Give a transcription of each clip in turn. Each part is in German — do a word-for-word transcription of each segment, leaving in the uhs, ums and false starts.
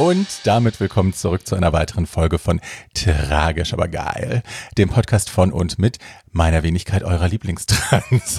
Und damit willkommen zurück zu einer weiteren Folge von Tragisch, aber geil, dem Podcast von und mit meiner Wenigkeit, eurer Lieblingstrans,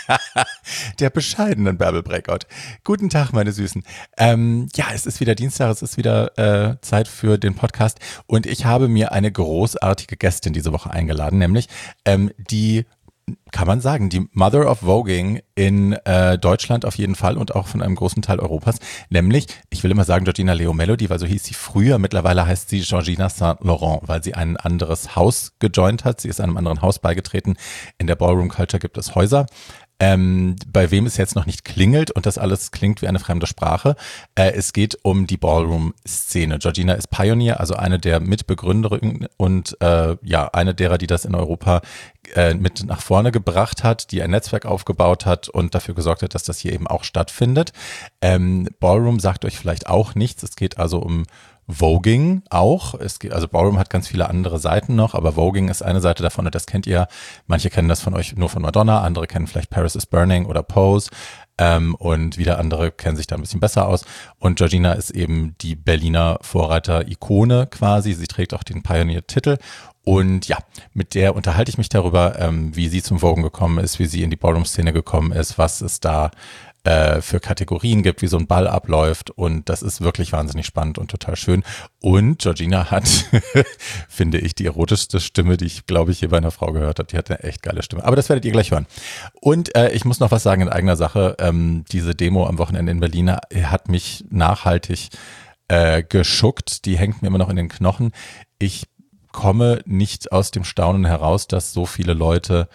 der bescheidenen Bärbel Breakout. Guten Tag, meine Süßen. Ähm, ja, es ist wieder Dienstag, es ist wieder äh, Zeit für den Podcast und ich habe mir eine großartige Gästin diese Woche eingeladen, nämlich ähm, die kann man sagen, die Mother of Voguing in äh, Deutschland auf jeden Fall und auch von einem großen Teil Europas, nämlich, ich will immer sagen Georgina Leo Melody, weil so hieß sie früher, mittlerweile heißt sie Georgina Saint Laurent, weil sie ein anderes Haus gejoint hat, sie ist einem anderen Haus beigetreten, in der Ballroom Culture gibt es Häuser. Ähm, bei wem es jetzt noch nicht klingelt und das alles klingt wie eine fremde Sprache. Äh, es geht um die Ballroom-Szene. Georgina ist Pioneer, also eine der Mitbegründerinnen und äh, ja, eine derer, die das in Europa äh, mit nach vorne gebracht hat, die ein Netzwerk aufgebaut hat und dafür gesorgt hat, dass das hier eben auch stattfindet. Ähm, Ballroom sagt euch vielleicht auch nichts. Es geht also um Voguing auch. Es geht, also Ballroom hat ganz viele andere Seiten noch, aber Voguing ist eine Seite davon und das kennt ihr. Manche kennen das von euch nur von Madonna, andere kennen vielleicht Paris is Burning oder Pose ähm, und wieder andere kennen sich da ein bisschen besser aus. Und Georgina ist eben die Berliner Vorreiter-Ikone quasi. Sie trägt auch den Pioneer-Titel. Und ja, mit der unterhalte ich mich darüber, ähm, wie sie zum Voguing gekommen ist, wie sie in die Ballroom-Szene gekommen ist, was es da für Kategorien gibt, wie so ein Ball abläuft und das ist wirklich wahnsinnig spannend und total schön. Und Georgina hat, finde ich, die erotischste Stimme, die ich, glaube ich, je bei einer Frau gehört habe. Die hat eine echt geile Stimme. Aber das werdet ihr gleich hören. Und äh, ich muss noch was sagen in eigener Sache. Ähm, diese Demo am Wochenende in Berlin hat mich nachhaltig äh, geschuckt. Die hängt mir immer noch in den Knochen. Ich komme nicht aus dem Staunen heraus, dass so viele Leute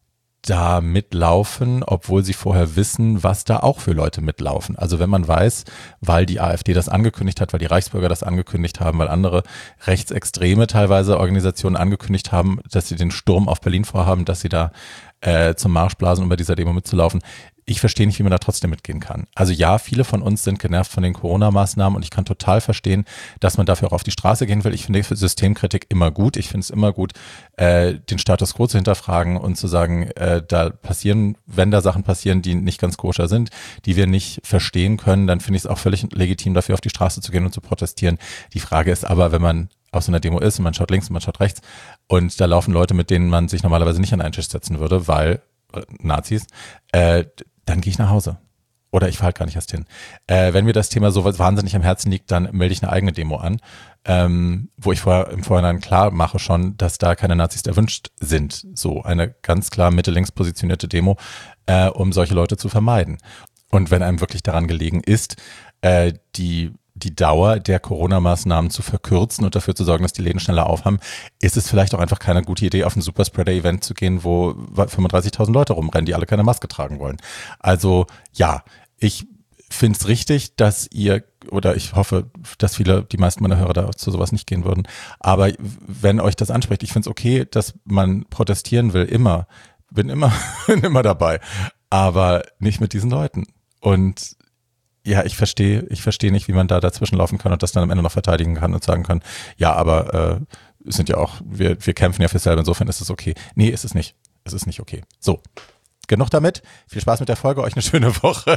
da mitlaufen, obwohl sie vorher wissen, was da auch für Leute mitlaufen. Also wenn man weiß, weil die AfD das angekündigt hat, weil die Reichsbürger das angekündigt haben, weil andere rechtsextreme teilweise Organisationen angekündigt haben, dass sie den Sturm auf Berlin vorhaben, dass sie da äh, zum Marsch blasen, um bei dieser Demo mitzulaufen. Ich verstehe nicht, wie man da trotzdem mitgehen kann. Also ja, viele von uns sind genervt von den Corona-Maßnahmen und ich kann total verstehen, dass man dafür auch auf die Straße gehen will. Ich finde Systemkritik immer gut. Ich finde es immer gut, äh, den Status quo zu hinterfragen und zu sagen, äh, da passieren, wenn da Sachen passieren, die nicht ganz koscher sind, die wir nicht verstehen können, dann finde ich es auch völlig legitim, dafür auf die Straße zu gehen und zu protestieren. Die Frage ist aber, wenn man auf so einer Demo ist und man schaut links und man schaut rechts und da laufen Leute, mit denen man sich normalerweise nicht an einen Tisch setzen würde, weil äh, Nazis, äh, dann gehe ich nach Hause. Oder ich fahre halt gar nicht erst hin. Äh, wenn mir das Thema so wahnsinnig am Herzen liegt, dann melde ich eine eigene Demo an, ähm, wo ich vorher, im Vorhinein klar mache schon, dass da keine Nazis erwünscht sind. So eine ganz klar mitte-links positionierte Demo, äh, um solche Leute zu vermeiden. Und wenn einem wirklich daran gelegen ist, äh, die die Dauer der Corona-Maßnahmen zu verkürzen und dafür zu sorgen, dass die Läden schneller aufhaben, ist es vielleicht auch einfach keine gute Idee, auf ein Superspreader-Event zu gehen, wo fünfunddreißigtausend Leute rumrennen, die alle keine Maske tragen wollen. Also ja, ich finde es richtig, dass ihr, oder ich hoffe, dass viele, die meisten meiner Hörer da zu sowas nicht gehen würden, aber wenn euch das anspricht, ich finde es okay, dass man protestieren will, immer, bin immer, bin immer dabei, aber nicht mit diesen Leuten. Und ja, ich verstehe, ich verstehe nicht, wie man da dazwischen laufen kann und das dann am Ende noch verteidigen kann und sagen kann, ja, aber äh, sind ja auch, wir, wir kämpfen ja für selber, insofern ist es okay. Nee, ist es nicht. Es ist nicht okay. So, genug damit. Viel Spaß mit der Folge, euch eine schöne Woche.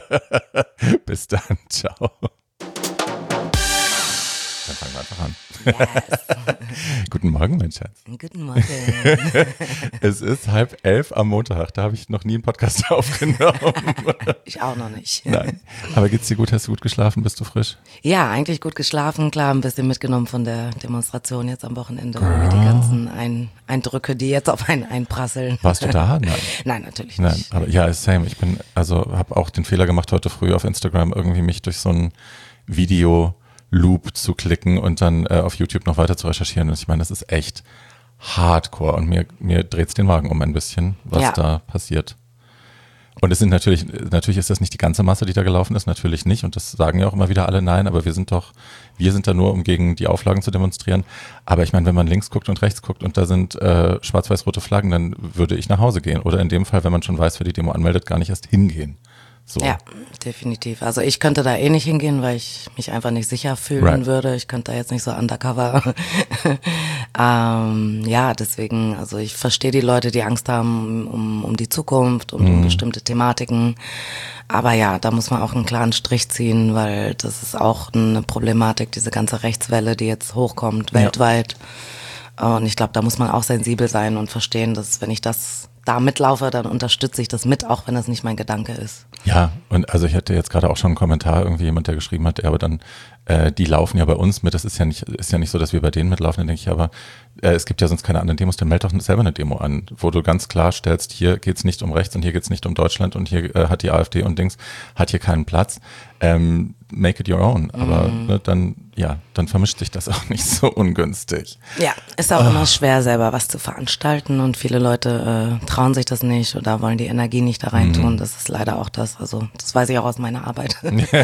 Bis dann, ciao. Dann fangen wir einfach an. Yes. Guten Morgen, mein Schatz. Guten Morgen. Es ist halb elf am Montag. Da habe ich noch nie einen Podcast aufgenommen. Ich auch noch nicht. Nein. Aber geht's dir gut? Hast du gut geschlafen? Bist du frisch? Ja, eigentlich gut geschlafen. Klar, ein bisschen mitgenommen von der Demonstration jetzt am Wochenende. Girl. Die ganzen ein Eindrücke, die jetzt auf einen einprasseln. Warst du da? Nein. Nein, natürlich Nein, nicht. aber ja, same. Ich bin, also habe auch den Fehler gemacht heute früh auf Instagram, irgendwie mich durch so ein Video Loop zu klicken und dann äh, auf YouTube noch weiter zu recherchieren. Und ich meine, das ist echt hardcore und mir, mir dreht's den Magen um ein bisschen, was ja. da passiert. Und es sind natürlich, natürlich ist das nicht die ganze Masse, die da gelaufen ist, natürlich nicht. Und das sagen ja auch immer wieder alle, nein, aber wir sind doch, wir sind da nur, um gegen die Auflagen zu demonstrieren. Aber ich meine, wenn man links guckt und rechts guckt und da sind äh, schwarz-weiß-rote Flaggen, dann würde ich nach Hause gehen. Oder in dem Fall, wenn man schon weiß, wer die Demo anmeldet, gar nicht erst hingehen. So. Ja, definitiv. Also ich könnte da eh nicht hingehen, weil ich mich einfach nicht sicher fühlen Right. würde. Ich könnte da jetzt nicht so undercover. ähm, ja, deswegen, also ich verstehe die Leute, die Angst haben um, um die Zukunft und um bestimmte Thematiken. Aber ja, da muss man auch einen klaren Strich ziehen, weil das ist auch eine Problematik, diese ganze Rechtswelle, die jetzt hochkommt, Ja. weltweit. Und ich glaube, da muss man auch sensibel sein und verstehen, dass wenn ich das da mitlaufe, dann unterstütze ich das mit, auch wenn das nicht mein Gedanke ist. Ja, und also ich hatte jetzt gerade auch schon einen Kommentar, irgendwie jemand, der geschrieben hat, ja, aber dann, äh, die laufen ja bei uns mit, das ist ja nicht, ist ja nicht so, dass wir bei denen mitlaufen, dann denke ich, aber äh, es gibt ja sonst keine anderen Demos, dann meld doch selber eine Demo an, wo du ganz klar stellst, hier geht's nicht um rechts und hier geht's nicht um Deutschland und hier äh, hat die AfD und Dings, hat hier keinen Platz. Ähm, make it your own, aber Mhm. ne, dann, ja, dann vermischt sich das auch nicht so ungünstig. Ja, ist auch immer schwer, selber was zu veranstalten und viele Leute äh, trauen sich das nicht oder wollen die Energie nicht da reintun. Mhm. Das ist leider auch das. Also das weiß ich auch aus meiner Arbeit.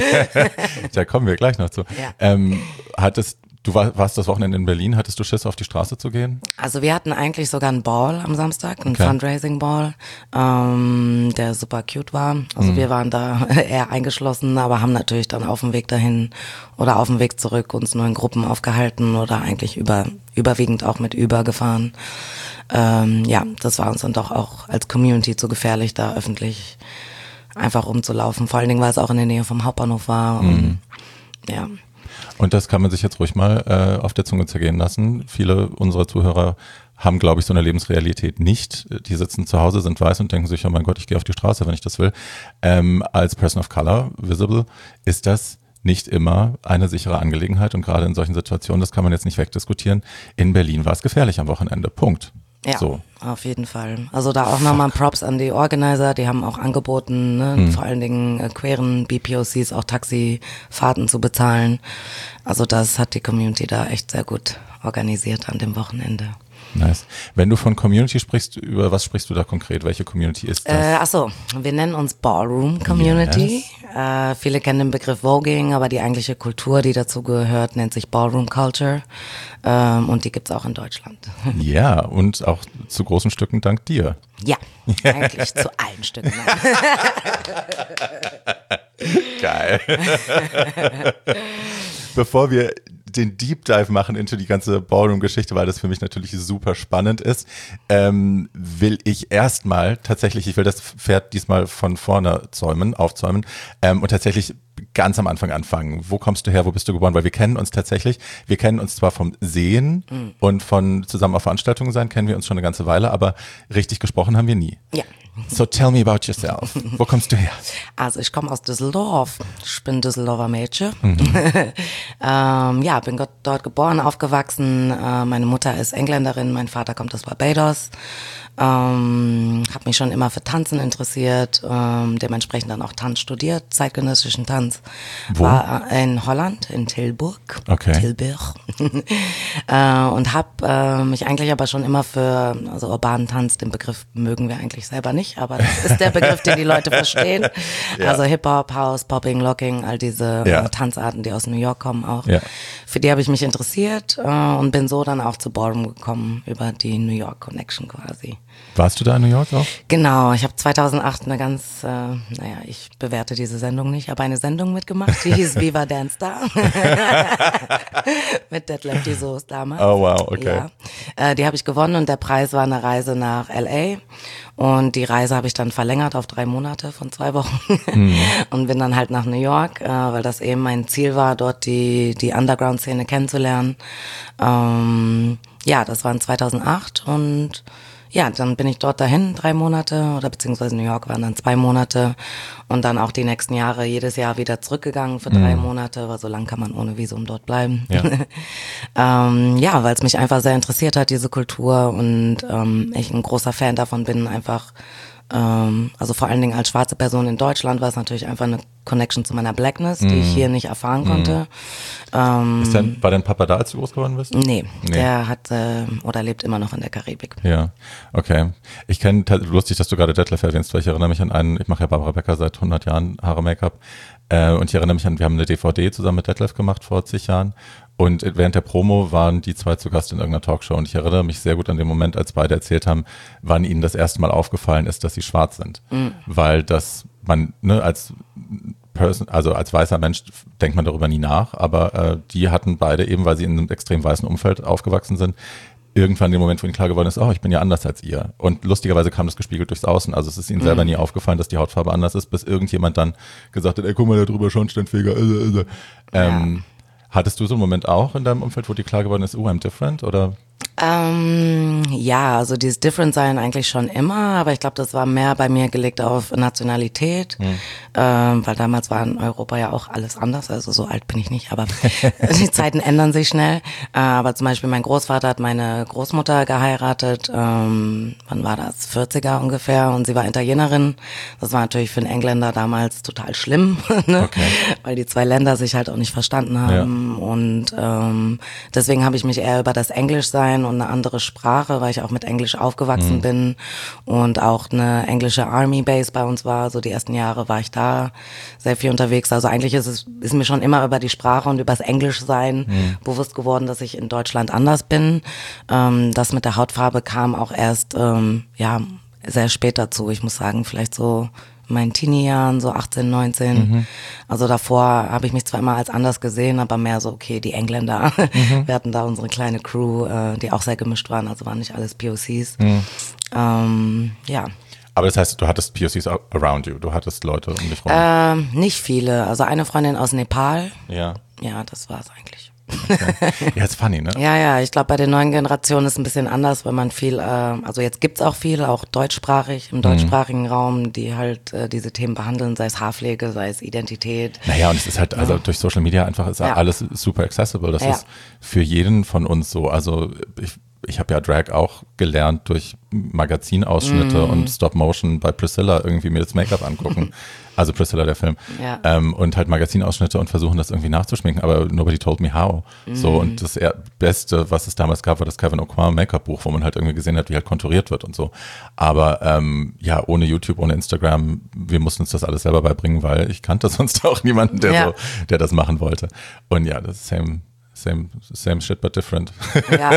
Da kommen wir gleich noch zu. Ja. Ähm, hattest, du war, warst das Wochenende in Berlin, hattest du Schiss, auf die Straße zu gehen? Also wir hatten eigentlich sogar einen Ball am Samstag, einen Okay. Fundraising-Ball, ähm, der super cute war. Also wir waren da eher eingeschlossen, aber haben natürlich dann auf dem Weg dahin oder auf dem Weg zurück uns nur in Gruppen aufgehalten oder eigentlich über, überwiegend auch mit Uber gefahren. Ähm, ja, das war uns dann doch auch als Community zu gefährlich, da öffentlich einfach rumzulaufen. Vor allen Dingen, weil es auch in der Nähe vom Hauptbahnhof war. Und, ja. Und das kann man sich jetzt ruhig mal äh, auf der Zunge zergehen lassen. Viele unserer Zuhörer haben, glaube ich, so eine Lebensrealität nicht. Die sitzen zu Hause, sind weiß und denken sich, oh mein Gott, ich gehe auf die Straße, wenn ich das will. Ähm, als Person of Color, visible, ist das nicht immer eine sichere Angelegenheit. Und gerade in solchen Situationen, das kann man jetzt nicht wegdiskutieren. In Berlin war es gefährlich am Wochenende. Punkt. Ja, So. auf jeden Fall. Also da auch nochmal Props an die Organizer, die haben auch angeboten, ne, Hm. vor allen Dingen äh, queeren B P O Cs auch Taxifahrten zu bezahlen. Also das hat die Community da echt sehr gut organisiert an dem Wochenende. Nice. Wenn du von Community sprichst, über was sprichst du da konkret? Welche Community ist das? Äh, ach so, wir nennen uns Ballroom Community. Äh, viele kennen den Begriff Voging, aber die eigentliche Kultur, die dazu gehört, nennt sich Ballroom Culture. Ähm, und die gibt's auch in Deutschland. Ja, und auch zu großen Stücken dank dir. Ja, eigentlich zu allen Stücken. Geil. Bevor wir den Deep Dive machen into die ganze Ballroom-Geschichte, weil das für mich natürlich super spannend ist, ähm, will ich erstmal tatsächlich, ich will das Pferd diesmal von vorne zäumen, aufzäumen ähm, und tatsächlich ganz am Anfang anfangen. Wo kommst du her, wo bist du geboren? Weil wir kennen uns tatsächlich, wir kennen uns zwar vom Sehen mhm. und von zusammen auf Veranstaltungen sein, kennen wir uns schon eine ganze Weile, aber richtig gesprochen haben wir nie. Ja. So tell me about yourself. Wo kommst du her? Also ich komme aus Düsseldorf. Ich bin Düsseldorfer Mädchen. Mhm. ähm, ja, bin dort geboren, aufgewachsen. Äh, meine Mutter ist Engländerin, mein Vater kommt aus Barbados. Ähm, habe mich schon immer für Tanzen interessiert, ähm, dementsprechend dann auch Tanz studiert, zeitgenössischen Tanz. Wo? War äh, in Holland, in Tilburg. Okay. Tilburg. äh, und habe äh, mich eigentlich aber schon immer für, also urbanen Tanz, den Begriff mögen wir eigentlich selber nicht, aber das ist der Begriff, den die Leute verstehen. Ja. Also Hip-Hop, House, Popping, Locking, all diese Ja. äh, Tanzarten, die aus New York kommen auch. Ja. Für die habe ich mich interessiert äh, und bin so dann auch zu Ballroom gekommen, über die New York Connection quasi. Warst du da in New York auch? Genau, ich habe zweitausendacht eine ganz, äh, naja, ich bewerte diese Sendung nicht, aber eine Sendung mitgemacht, die hieß Viva Dance Star. Mit Detlef die Soße damals. Oh wow, okay. Ja. Äh, die habe ich gewonnen und der Preis war eine Reise nach L A. Und die Reise habe ich dann verlängert auf drei Monate von zwei Wochen Mhm. und bin dann halt nach New York, äh, weil das eben mein Ziel war, dort die die Underground-Szene kennenzulernen. Ähm, ja, das war in zweitausendacht und ja, dann bin ich dort dahin, drei Monate, oder beziehungsweise New York waren dann zwei Monate und dann auch die nächsten Jahre jedes Jahr wieder zurückgegangen für drei Mhm. Monate, weil so lang kann man ohne Visum dort bleiben. Ja. ähm, ja, weil es mich einfach sehr interessiert hat, diese Kultur und ähm, ich ein großer Fan davon bin, einfach, ähm, also vor allen Dingen als schwarze Person in Deutschland war es natürlich einfach eine Connection zu meiner Blackness, die ich hier nicht erfahren konnte. Ähm, Ist dein, war dein Papa da, als du groß geworden bist? nee, Nee. der hat äh, oder lebt immer noch in der Karibik. Ja, okay. Ich kenne, lustig, dass du gerade Detlef erwähnst, weil ich erinnere mich an einen, ich mache ja Barbara Becker seit hundert Jahren Haare Make-up äh, und ich erinnere mich an, wir haben eine D V D zusammen mit Detlef gemacht vor zig Jahren und während der Promo waren die zwei zu Gast in irgendeiner Talkshow und ich erinnere mich sehr gut an den Moment, als beide erzählt haben, wann ihnen das erste Mal aufgefallen ist, dass sie schwarz sind, mhm. weil das man, ne, als Person, also als weißer Mensch denkt man darüber nie nach, aber äh, die hatten beide eben, weil sie in einem extrem weißen Umfeld aufgewachsen sind, irgendwann den Moment, wo ihnen klar geworden ist, oh, ich bin ja anders als ihr. Und lustigerweise kam das gespiegelt durchs Außen. Also es ist ihnen selber nie aufgefallen, dass die Hautfarbe anders ist, bis irgendjemand dann gesagt hat, ey, guck mal, da drüber Schornsteinfeger. Äh, äh. Ähm, ja. Hattest du so einen Moment auch in deinem Umfeld, wo dir klar geworden ist, oh, I'm different, oder? Ähm, ja, also dieses Different-Sein eigentlich schon immer, aber ich glaube, das war mehr bei mir gelegt auf Nationalität, hm. ähm, weil damals war in Europa ja auch alles anders, also so alt bin ich nicht, aber die Zeiten ändern sich schnell. Äh, aber zum Beispiel mein Großvater hat meine Großmutter geheiratet, ähm, wann war das, vierziger ungefähr, und sie war Italienerin. Das war natürlich für einen Engländer damals total schlimm, ne? Okay. Weil die zwei Länder sich halt auch nicht verstanden haben, ja. Und ähm, deswegen habe ich mich eher über das Englischsein und eine andere Sprache, weil ich auch mit Englisch aufgewachsen mhm. bin und auch eine englische Army Base bei uns war. So die ersten Jahre war ich da sehr viel unterwegs. Also eigentlich ist es ist mir schon immer über die Sprache und über das Englischsein mhm. bewusst geworden, dass ich in Deutschland anders bin. Ähm, das mit der Hautfarbe kam auch erst ähm, ja sehr spät dazu. Ich muss sagen, vielleicht so in meinen Teenie-Jahren, so achtzehn, neunzehn. Mhm. Also davor habe ich mich zwar immer als anders gesehen, aber mehr so, okay, die Engländer. Mhm. Wir hatten da unsere kleine Crew, äh, die auch sehr gemischt waren, also waren nicht alles P O Cs. Mhm. Ähm, ja. Aber das heißt, du hattest P O Cs around you, du hattest Leute um dich rum? Ähm, nicht viele, also eine Freundin aus Nepal. Ja. Ja, das war's eigentlich. Okay. Ja, ist funny, ne? Ja, ja, ich glaube, bei den neuen Generationen ist es ein bisschen anders, weil man viel, äh, also jetzt gibt's auch viel, auch deutschsprachig, im deutschsprachigen mhm. Raum, die halt äh, diese Themen behandeln, sei es Haarpflege, sei es Identität. Naja, und es ist halt, also ja. durch Social Media einfach ist ja. alles super accessible. Das ja. ist für jeden von uns so. Also ich Ich habe ja Drag auch gelernt durch Magazinausschnitte mm. und Stop-Motion bei Priscilla irgendwie mir das Make-up angucken. Also Priscilla, der Film. Ja. Ähm, und halt Magazinausschnitte und versuchen das irgendwie nachzuschminken, aber nobody told me how. Mm. So, und das Beste, was es damals gab, war das Kevin Aucoin Make-up-Buch, wo man halt irgendwie gesehen hat, wie halt konturiert wird und so. Aber ähm, ja, ohne YouTube, ohne Instagram, wir mussten uns das alles selber beibringen, weil ich kannte sonst auch niemanden, der ja. so, der das machen wollte. Und ja, das ist same. Same, same shit, but different. Ja.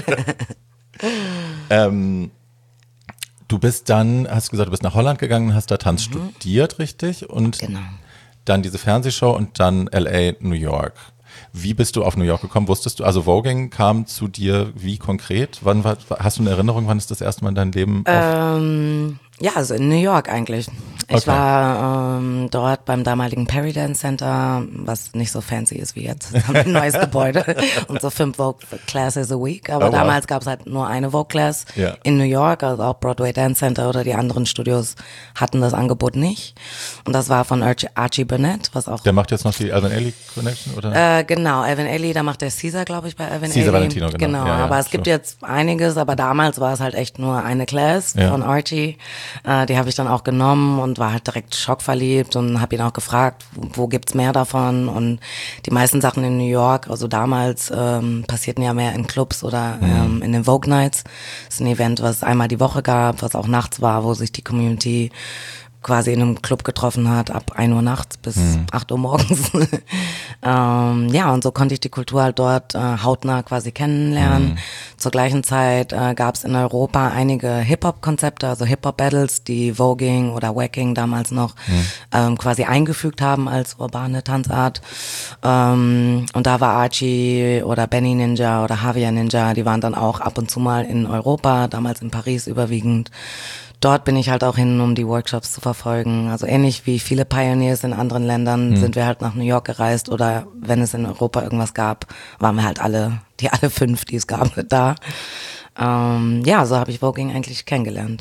ähm, du bist dann, hast gesagt, du bist nach Holland gegangen, hast da Tanz mhm. studiert, richtig? Und genau. dann diese Fernsehshow und dann L A, New York. Wie bist du auf New York gekommen? Wusstest du, also Voging kam zu dir wie konkret? Wann war, hast du eine Erinnerung, wann ist das erste Mal in deinem Leben? Ähm, ja, also in New York eigentlich. Ich okay. war ähm, dort beim damaligen Perry Dance Center, was nicht so fancy ist wie jetzt. Wir haben ein neues Gebäude und so fünf Vogue Classes a week. Aber oh, damals wow. gab es halt nur eine Vogue Class yeah. in New York, also auch Broadway Dance Center oder die anderen Studios hatten das Angebot nicht. Und das war von Archie, Archie Burnett, was auch... Der macht jetzt noch die Alvin Ailey Connection, oder? Äh, genau, Alvin Ailey, da macht der Caesar, glaube ich, bei Alvin Ailey. Caesar Valentino, genau. Genau, ja, ja, aber es sure. gibt jetzt einiges, aber damals war es halt echt nur eine Class ja. von Archie. Äh, die habe ich dann auch genommen und war halt direkt schockverliebt und habe ihn auch gefragt, wo, wo gibt's mehr davon, und die meisten Sachen in New York, also damals ähm, passierten ja mehr in Clubs oder mhm. ähm, in den Vogue Nights. Das ist ein Event, was es einmal die Woche gab, was auch nachts war, wo sich die Community quasi in einem Club getroffen hat, ab ein Uhr nachts bis mhm. acht Uhr morgens. ähm, ja, und so konnte ich die Kultur halt dort äh, hautnah quasi kennenlernen. Mhm. Zur gleichen Zeit äh, gab es in Europa einige Hip-Hop-Konzepte, also Hip-Hop-Battles, die Voging oder Wacking damals noch mhm. ähm, quasi eingefügt haben als urbane Tanzart. Ähm, und da war Archie oder Benny Ninja oder Javier Ninja, die waren dann auch ab und zu mal in Europa, damals in Paris überwiegend. Dort bin ich halt auch hin, um die Workshops zu verfolgen. Also ähnlich wie viele Pioneers in anderen Ländern mhm. sind wir halt nach New York gereist, oder wenn es in Europa irgendwas gab, waren wir halt alle, die alle fünf, die es gab, da. Ähm, ja, so habe ich Voging eigentlich kennengelernt.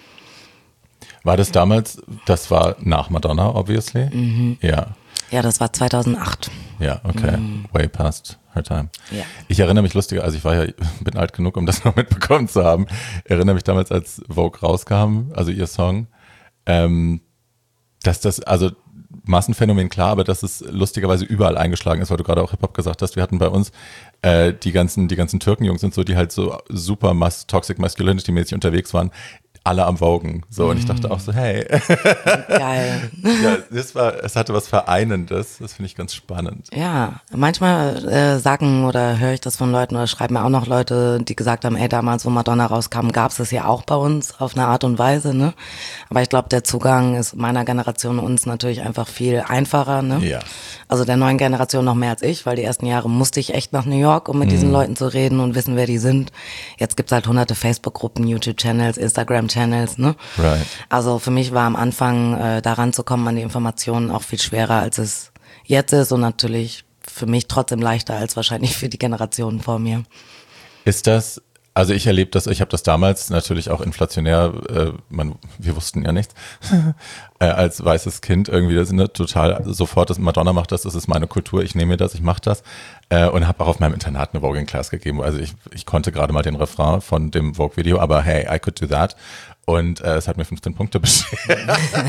War das damals, das war nach Madonna, obviously? Mhm. Ja. Ja, das war zweitausendacht. Ja, okay. Mhm. Way past her time. Ja. Ich erinnere mich lustiger, also ich war ja, bin alt genug, um das noch mitbekommen zu haben. Ich erinnere mich damals, als Vogue rauskam, also ihr Song, ähm, dass das, also Massenphänomen, klar, aber dass es lustigerweise überall eingeschlagen ist, weil du gerade auch Hip-Hop gesagt hast. Wir hatten bei uns äh, die ganzen, die ganzen Türkenjungs und so, die halt so super mas- Toxic Masculinity-mäßig unterwegs waren. alle am Wogen. So, und ich dachte auch so, hey. Geil. Ja, das war, es hatte was Vereinendes. Das finde ich ganz spannend. Ja, manchmal äh, sagen oder höre ich das von Leuten oder schreiben mir auch noch Leute, die gesagt haben, ey, damals, wo Madonna rauskam, gab es das ja auch bei uns auf eine Art und Weise, ne? Aber ich glaube, der Zugang ist meiner Generation uns natürlich einfach viel einfacher, ne? Ja. Also der neuen Generation noch mehr als ich, weil die ersten Jahre musste ich echt nach New York, um mit mhm. diesen Leuten zu reden und wissen, wer die sind. Jetzt gibt's halt hunderte Facebook-Gruppen, YouTube-Channels, Instagram-Channels, ne? Right. Also für mich war am Anfang, äh, da ranzukommen an die Informationen auch viel schwerer, als es jetzt ist und natürlich für mich trotzdem leichter als wahrscheinlich für die Generationen vor mir. Ist das, also ich erlebe das, ich habe das damals natürlich auch inflationär, äh, man, wir wussten ja nichts, äh, als weißes Kind irgendwie, das ist ne, total sofort, das Madonna macht das, das ist meine Kultur, ich nehme mir das, ich mache das äh, und habe auch auf meinem Internat eine Voguing-Class gegeben, also ich, ich konnte gerade mal den Refrain von dem Vogue-Video, aber hey, I could do that. Und äh, es hat mir fünfzehn Punkte beschert.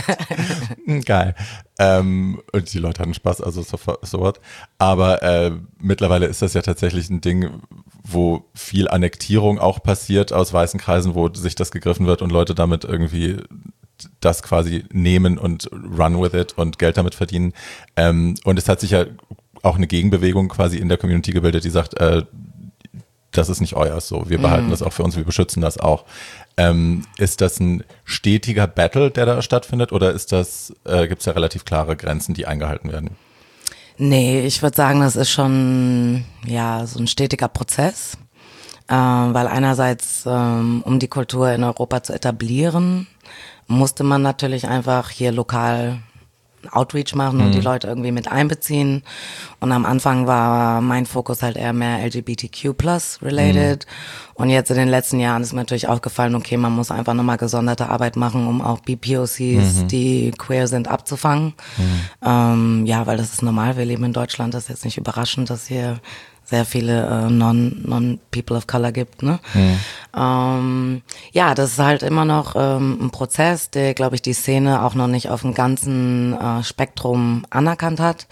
Geil. Ähm, und die Leute hatten Spaß, also so, so what. Aber äh, mittlerweile ist das ja tatsächlich ein Ding, wo viel Annektierung auch passiert aus weißen Kreisen, wo sich das gegriffen wird und Leute damit irgendwie das quasi nehmen und run with it und Geld damit verdienen. Ähm, und es hat sich ja auch eine Gegenbewegung quasi in der Community gebildet, die sagt, äh, das ist nicht euer so. Wir behalten mm. das auch für uns, wir beschützen das auch. Ähm, ist das ein stetiger Battle, der da stattfindet, oder ist das, äh, gibt es da relativ klare Grenzen, die eingehalten werden? Nee, ich würde sagen, das ist schon ja so ein stetiger Prozess, äh, weil einerseits, ähm, um die Kultur in Europa zu etablieren, musste man natürlich einfach hier lokal Outreach machen und mhm. die Leute irgendwie mit einbeziehen. Und am Anfang war mein Fokus halt eher mehr L G B T Q plus related. Mhm. Und jetzt in den letzten Jahren ist mir natürlich aufgefallen, okay, man muss einfach nochmal gesonderte Arbeit machen, um auch B P O Cs, mhm. die queer sind, abzufangen. Mhm. Ähm, ja, weil das ist normal. Wir leben in Deutschland. Das ist jetzt nicht überraschend, dass hier sehr viele äh, non, non People of Color gibt, ne? Mhm. Ähm, ja, das ist halt immer noch ähm, ein Prozess, der, glaube ich, die Szene auch noch nicht auf dem ganzen äh, Spektrum anerkannt hat,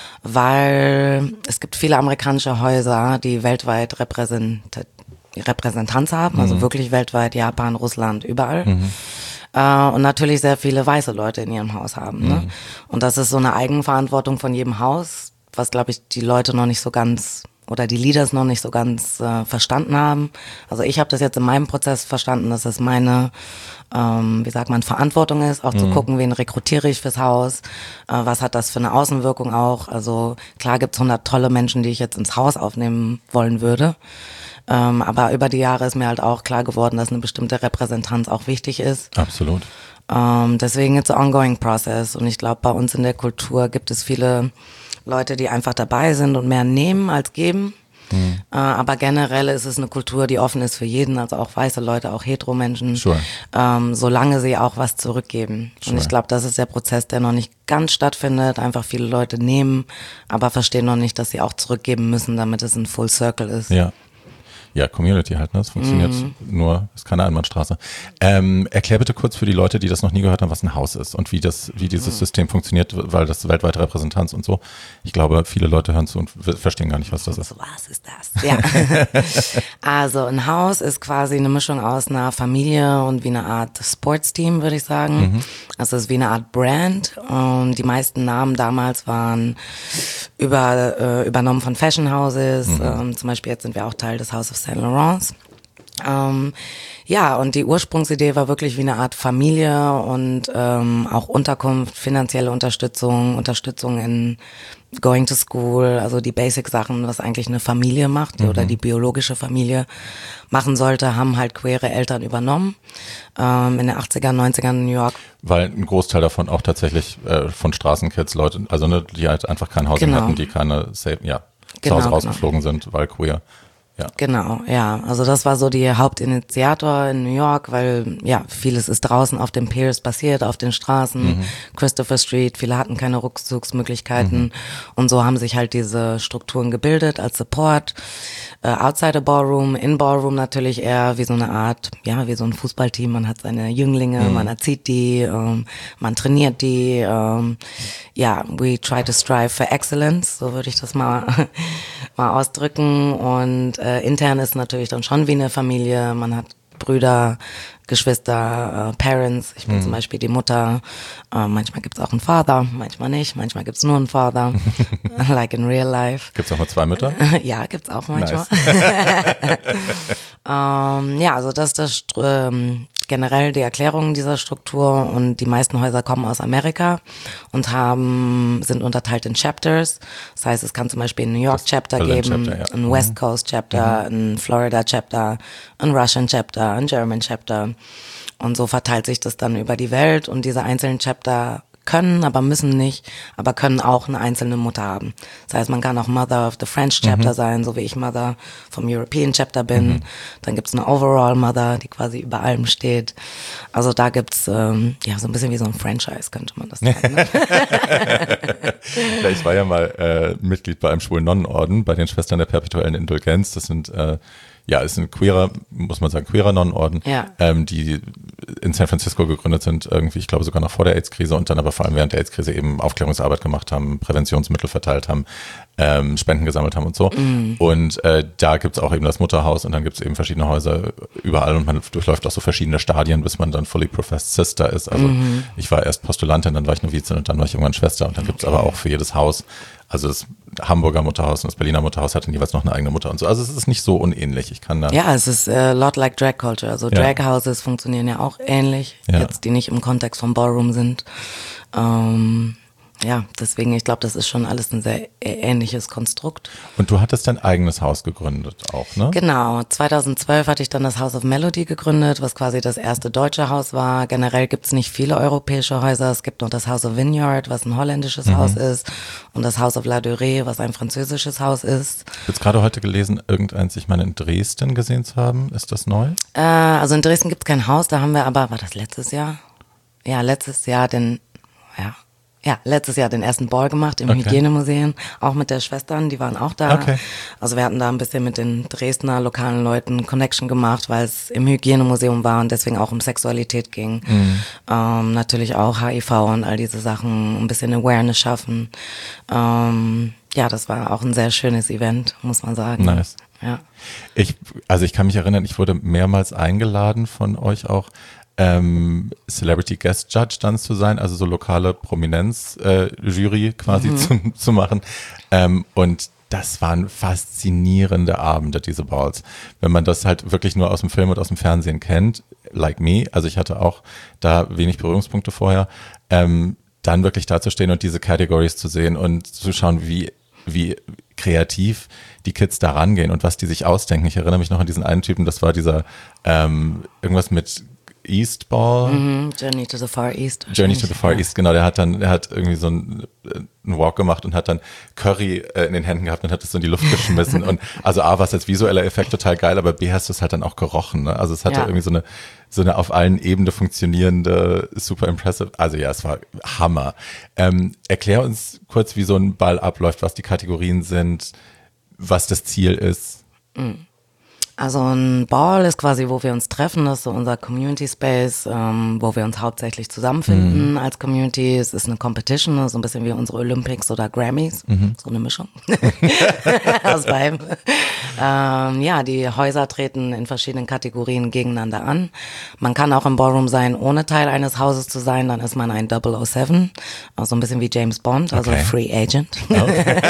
weil es gibt viele amerikanische Häuser, die weltweit repräsent- Repräsentanz haben, mhm. also wirklich weltweit, Japan, Russland, überall. Mhm. Uh, und natürlich sehr viele weiße Leute in ihrem Haus haben. Ne? Mhm. Und das ist so eine Eigenverantwortung von jedem Haus, was, glaube ich, die Leute noch nicht so ganz oder die Leaders noch nicht so ganz äh, verstanden haben. Also ich habe das jetzt in meinem Prozess verstanden, dass es meine, ähm, wie sagt man, Verantwortung ist, auch mhm. zu gucken, wen rekrutiere ich fürs Haus, äh, was hat das für eine Außenwirkung auch. Also klar gibt's hundert tolle Menschen, die ich jetzt ins Haus aufnehmen wollen würde. Ähm, aber über die Jahre ist mir halt auch klar geworden, dass eine bestimmte Repräsentanz auch wichtig ist. Absolut. Ähm, deswegen it's an ongoing process. Und ich glaube, bei uns in der Kultur gibt es viele Leute, die einfach dabei sind und mehr nehmen als geben. Mhm. Äh, aber generell ist es eine Kultur, die offen ist für jeden, also auch weiße Leute, auch Hetero-Menschen, sure. ähm, solange sie auch was zurückgeben. Sure. Und ich glaube, das ist der Prozess, der noch nicht ganz stattfindet. Einfach viele Leute nehmen, aber verstehen noch nicht, dass sie auch zurückgeben müssen, damit es ein Full Circle ist. Ja. Ja, Community halt, ne? Das funktioniert mhm. nur, ist keine Einbahnstraße. Ähm, erklär bitte kurz für die Leute, die das noch nie gehört haben, was ein Haus ist und wie das, wie dieses mhm. System funktioniert, weil das weltweite Repräsentanz und so. Ich glaube, viele Leute hören zu und verstehen gar nicht, was das ist. Was ist das? Ja. Also ein Haus ist quasi eine Mischung aus einer Familie und wie eine Art Sportsteam, würde ich sagen. Mhm. Also es ist wie eine Art Brand. Und die meisten Namen damals waren über, äh, übernommen von Fashion Houses. Mhm. Ähm, zum Beispiel jetzt sind wir auch Teil des House of Saint Laurent. Ähm, ja, und die Ursprungsidee war wirklich wie eine Art Familie und ähm, auch Unterkunft, finanzielle Unterstützung, Unterstützung in Going to School, also die Basic-Sachen, was eigentlich eine Familie macht, mhm. oder die biologische Familie machen sollte, haben halt queere Eltern übernommen, ähm, in den achtzigern, neunzigern in New York. Weil ein Großteil davon auch tatsächlich äh, von Straßenkids, Leute, also ne, die halt einfach kein Haus genau. hatten, die keine Safe, ja, genau, zu Hause rausgeflogen genau. sind, weil queer. Ja. Genau, ja. Also das war so die Hauptinitiator in New York, weil ja, vieles ist draußen auf den Piers passiert, auf den Straßen, mhm. Christopher Street, viele hatten keine Rückzugsmöglichkeiten mhm. und so haben sich halt diese Strukturen gebildet als Support. Äh, outside the Ballroom, in Ballroom natürlich eher wie so eine Art, ja, wie so ein Fußballteam. Man hat seine Jünglinge, mhm. man erzieht die, ähm, man trainiert die. Ähm, ja, we try to strive for excellence, so würde ich das mal, mal ausdrücken. Und äh, intern ist natürlich dann schon wie eine Familie. Man hat Brüder, Geschwister, äh, Parents. Ich bin mhm. zum Beispiel die Mutter. Äh, manchmal gibt's auch einen Father, manchmal nicht. Manchmal gibt's nur einen Father, like in real life. Gibt's auch mal zwei Mütter? Ja, gibt's auch manchmal. Nice. ähm, ja, also das ist das ähm, generell die Erklärung dieser Struktur, und die meisten Häuser kommen aus Amerika und haben sind unterteilt in Chapters. Das heißt, es kann zum Beispiel ein New York Chapter Berlin geben, Chapter, ja. ein West Coast Chapter, mhm. ein Florida Chapter, ein Russian Chapter, ein German Chapter, und so verteilt sich das dann über die Welt, und diese einzelnen Chapter können, aber müssen nicht, aber können auch eine einzelne Mutter haben. Das heißt, man kann auch Mother of the French Chapter mhm. sein, so wie ich Mother vom European Chapter bin. Mhm. Dann gibt's eine Overall Mother, die quasi über allem steht. Also da gibt's ähm, ja so ein bisschen wie so ein Franchise, könnte man das sagen. Ne? Ja, ich war ja mal äh, Mitglied bei einem schwulen Nonnenorden, bei den Schwestern der Perpetuellen Indulgenz. Das sind äh, ja, ist ein queerer, muss man sagen, queerer Nonnenorden, ja. ähm, die in San Francisco gegründet sind, irgendwie, ich glaube sogar noch vor der AIDS-Krise, und dann aber vor allem während der AIDS-Krise eben Aufklärungsarbeit gemacht haben, Präventionsmittel verteilt haben, ähm, Spenden gesammelt haben und so. Mm. Und äh, da gibt's auch eben das Mutterhaus, und dann gibt's eben verschiedene Häuser überall, und man durchläuft auch so verschiedene Stadien, bis man dann fully professed Sister ist. Also mm. ich war erst Postulantin, dann war ich Novizin, und dann war ich irgendwann Schwester, und dann gibt's okay. aber auch für jedes Haus, also das Hamburger Mutterhaus und das Berliner Mutterhaus hatten jeweils noch eine eigene Mutter und so. Also es ist nicht so unähnlich. Ich kann da ja, es ist a lot like Drag Culture. Also ja. Drag Houses funktionieren ja auch ähnlich, ja. jetzt die nicht im Kontext von Ballroom sind. Ähm, ja, deswegen, ich glaube, das ist schon alles ein sehr ähnliches Konstrukt. Und du hattest dein eigenes Haus gegründet auch, ne? Genau, zweitausendzwölf hatte ich dann das House of Melody gegründet, was quasi das erste deutsche Haus war. Generell gibt's nicht viele europäische Häuser. Es gibt noch das House of Vineyard, was ein holländisches mhm. Haus ist, und das House of La Durée, was ein französisches Haus ist. Ich habe jetzt gerade heute gelesen, irgendeins, ich meine, in Dresden gesehen zu haben. Ist das neu? Äh, also in Dresden gibt's kein Haus, da haben wir aber, war das letztes Jahr? Ja, letztes Jahr den, ja, Ja, letztes Jahr den ersten Ball gemacht im okay. Hygienemuseum, auch mit der Schwestern, die waren auch da. Okay. Also wir hatten da ein bisschen mit den Dresdner lokalen Leuten Connection gemacht, weil es im Hygienemuseum war und deswegen auch um Sexualität ging. Mhm. Ähm, natürlich auch H I V und all diese Sachen, ein bisschen Awareness schaffen. Ähm, ja, das war auch ein sehr schönes Event, muss man sagen. Nice. Ja. Ich, also ich kann mich erinnern, ich wurde mehrmals eingeladen von euch auch, Ähm, Celebrity Guest Judge dann zu sein, also so lokale Prominenz-Jury äh, quasi mhm. zu, zu machen. Ähm, und das waren faszinierende Abende, diese Balls. Wenn man das halt wirklich nur aus dem Film und aus dem Fernsehen kennt, like me, also ich hatte auch da wenig Berührungspunkte vorher, ähm, dann wirklich dazustehen und diese Categories zu sehen und zu schauen, wie wie kreativ die Kids da rangehen und was die sich ausdenken. Ich erinnere mich noch an diesen einen Typen, das war dieser ähm, irgendwas mit Eastball. Mhm, Journey to the Far East. Journey to the Far East, genau. Der hat dann, der hat irgendwie so einen, einen Walk gemacht und hat dann Curry äh, in den Händen gehabt und hat es so in die Luft geschmissen. Und also A, war es als visueller Effekt total geil, aber B, hast du es halt dann auch gerochen. Ne? Also es hatte ja. irgendwie so eine, so eine auf allen Ebenen funktionierende, super impressive, also ja, es war Hammer. Ähm, erklär uns kurz, wie so ein Ball abläuft, was die Kategorien sind, was das Ziel ist. Mhm. Also ein Ball ist quasi, wo wir uns treffen, das ist so unser Community Space, ähm, wo wir uns hauptsächlich zusammenfinden mhm. als Community. Es ist eine Competition, so ein bisschen wie unsere Olympics oder Grammys, mhm. so eine Mischung aus beidem. Ähm, ja, die Häuser treten in verschiedenen Kategorien gegeneinander an. Man kann auch im Ballroom sein, ohne Teil eines Hauses zu sein, dann ist man ein double oh seven, also ein bisschen wie James Bond, also okay. Free Agent. Okay.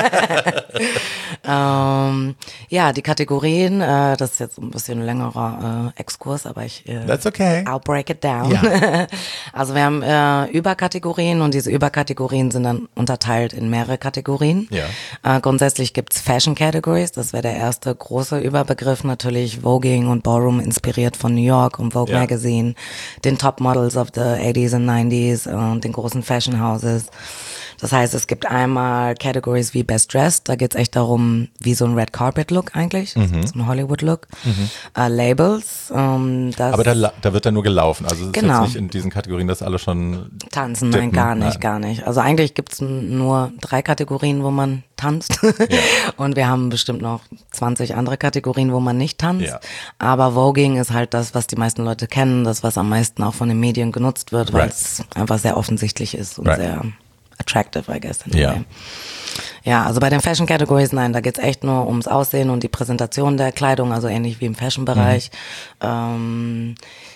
ähm, ja, die Kategorien, äh, das ist jetzt ein bisschen längerer äh, Exkurs, aber ich äh, That's okay. I'll break it down. Ja. Also wir haben äh, Überkategorien und diese Überkategorien sind dann unterteilt in mehrere Kategorien. Ja. Äh, grundsätzlich gibt's Fashion Categories, das wäre der erste große Überbegriff, natürlich Voguing und Ballroom inspiriert von New York und Vogue ja. Magazine, den Top Models of the eighties und nineties und den großen Fashion Houses. Das heißt, es gibt einmal Categories wie Best Dressed, da geht's echt darum, wie so ein Red Carpet Look eigentlich, mhm. so ein Hollywood Look. Mhm. Uh, Labels. Ähm, das Aber da, da wird dann nur gelaufen, also es ist genau. jetzt nicht in diesen Kategorien, dass alle schon tanzen, dippen. nein, gar nicht, nein. gar nicht. Also eigentlich gibt's nur drei Kategorien, wo man tanzt ja. und wir haben bestimmt noch zwanzig andere Kategorien, wo man nicht tanzt. Ja. Aber Voguing ist halt das, was die meisten Leute kennen, das, was am meisten auch von den Medien genutzt wird, weil es right. einfach sehr offensichtlich ist und right. sehr attractive, I guess. Ja. Ja, also bei den Fashion Categories, nein, da geht's echt nur ums Aussehen und die Präsentation der Kleidung, also ähnlich wie im Fashion-Bereich. Mhm. Ähm,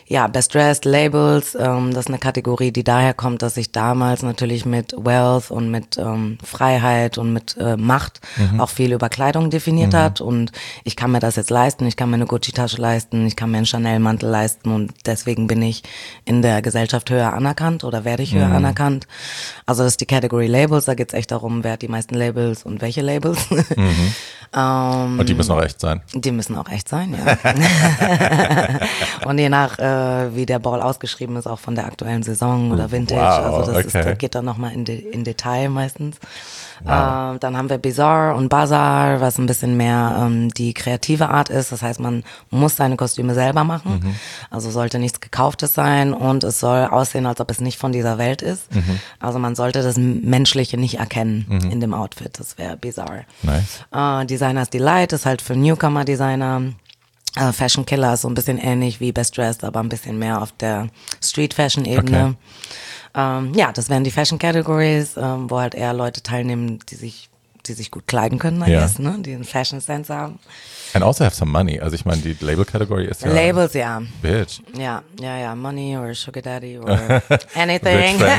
Ja, Best Dressed, Labels, ähm, das ist eine Kategorie, die daher kommt, dass ich damals natürlich mit Wealth und mit ähm, Freiheit und mit äh, Macht mhm. auch viel über Kleidung definiert mhm. hat und ich kann mir das jetzt leisten, ich kann mir eine Gucci-Tasche leisten, ich kann mir einen Chanel-Mantel leisten und deswegen bin ich in der Gesellschaft höher anerkannt oder werde ich höher mhm. anerkannt. Also das ist die Kategorie Labels, da geht's echt darum, wer hat die meisten Labels und welche Labels. Mhm. ähm, und die müssen auch echt sein. Die müssen auch echt sein, ja. Und je nach, äh, wie der Ball ausgeschrieben ist, auch von der aktuellen Saison oder Vintage. Wow, also das, okay. ist, das geht dann nochmal in, de, in Detail meistens. Wow. Äh, dann haben wir Bizarre und Bazaar, was ein bisschen mehr ähm, die kreative Art ist. Das heißt, man muss seine Kostüme selber machen. Mhm. Also sollte nichts Gekauftes sein und es soll aussehen, als ob es nicht von dieser Welt ist. Mhm. Also man sollte das Menschliche nicht erkennen mhm. in dem Outfit. Das wäre Bizarre. Nice. Äh, Designers Delight ist halt für Newcomer-Designer. Uh, Fashion Killer ist so ein bisschen ähnlich wie Best Dressed, aber ein bisschen mehr auf der Street-Fashion-Ebene. Okay. Ähm, ja, das wären die Fashion-Categories, ähm, wo halt eher Leute teilnehmen, die sich die sich gut kleiden können, I yeah. guess, ne? Die einen Fashion-Sense haben. And also have some money. Also ich meine, die Label-Category ist ja... Labels, ja. Bitch. Ja, ja, ja. Money or Sugar Daddy or anything. uh,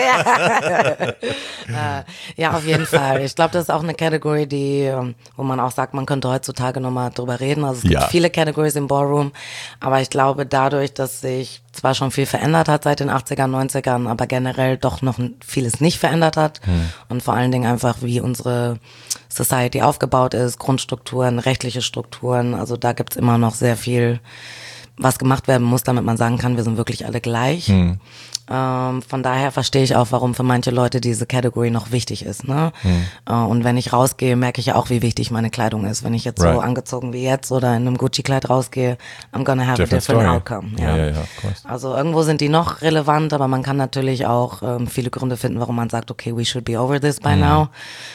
ja, auf jeden Fall. Ich glaube, das ist auch eine Category, die, wo man auch sagt, man könnte heutzutage nochmal drüber reden. Also es gibt ja. viele Categories im Ballroom, aber ich glaube, dadurch, dass sich zwar schon viel verändert hat seit den achtzigern, neunzigern, aber generell doch noch vieles nicht verändert hat hm. und vor allen Dingen einfach, wie unsere Society aufgebaut ist, Grundstrukturen, rechtliche Strukturen, also da gibt's immer noch sehr viel, was gemacht werden muss, damit man sagen kann, wir sind wirklich alle gleich. Hm. Ähm, von daher verstehe ich auch, warum für manche Leute diese Category noch wichtig ist. Ne? Hm. Äh, und wenn ich rausgehe, merke ich ja auch, wie wichtig meine Kleidung ist. Wenn ich jetzt right. so angezogen wie jetzt oder in einem Gucci-Kleid rausgehe, I'm gonna have different a different story. outcome. Ja. Ja, ja, ja, of course. Also irgendwo sind die noch relevant, aber man kann natürlich auch ähm, viele Gründe finden, warum man sagt, okay, we should be over this by hm. now.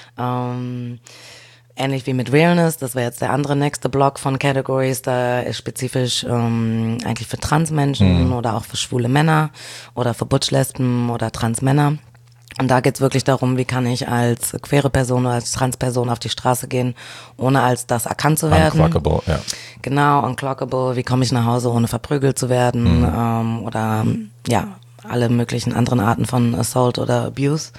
Ähm, Ähnlich wie mit Realness, das wäre jetzt der andere nächste Block von Categories, da ist spezifisch ähm, eigentlich für Transmenschen mhm. oder auch für schwule Männer oder für Butch-Lesben oder Transmänner. Und da geht's wirklich darum, wie kann ich als queere Person oder als Transperson auf die Straße gehen, ohne als das erkannt zu werden. Unclockable, ja. Genau, unclockable, wie komme ich nach Hause, ohne verprügelt zu werden mhm. ähm, oder ja, alle möglichen anderen Arten von Assault oder Abuse.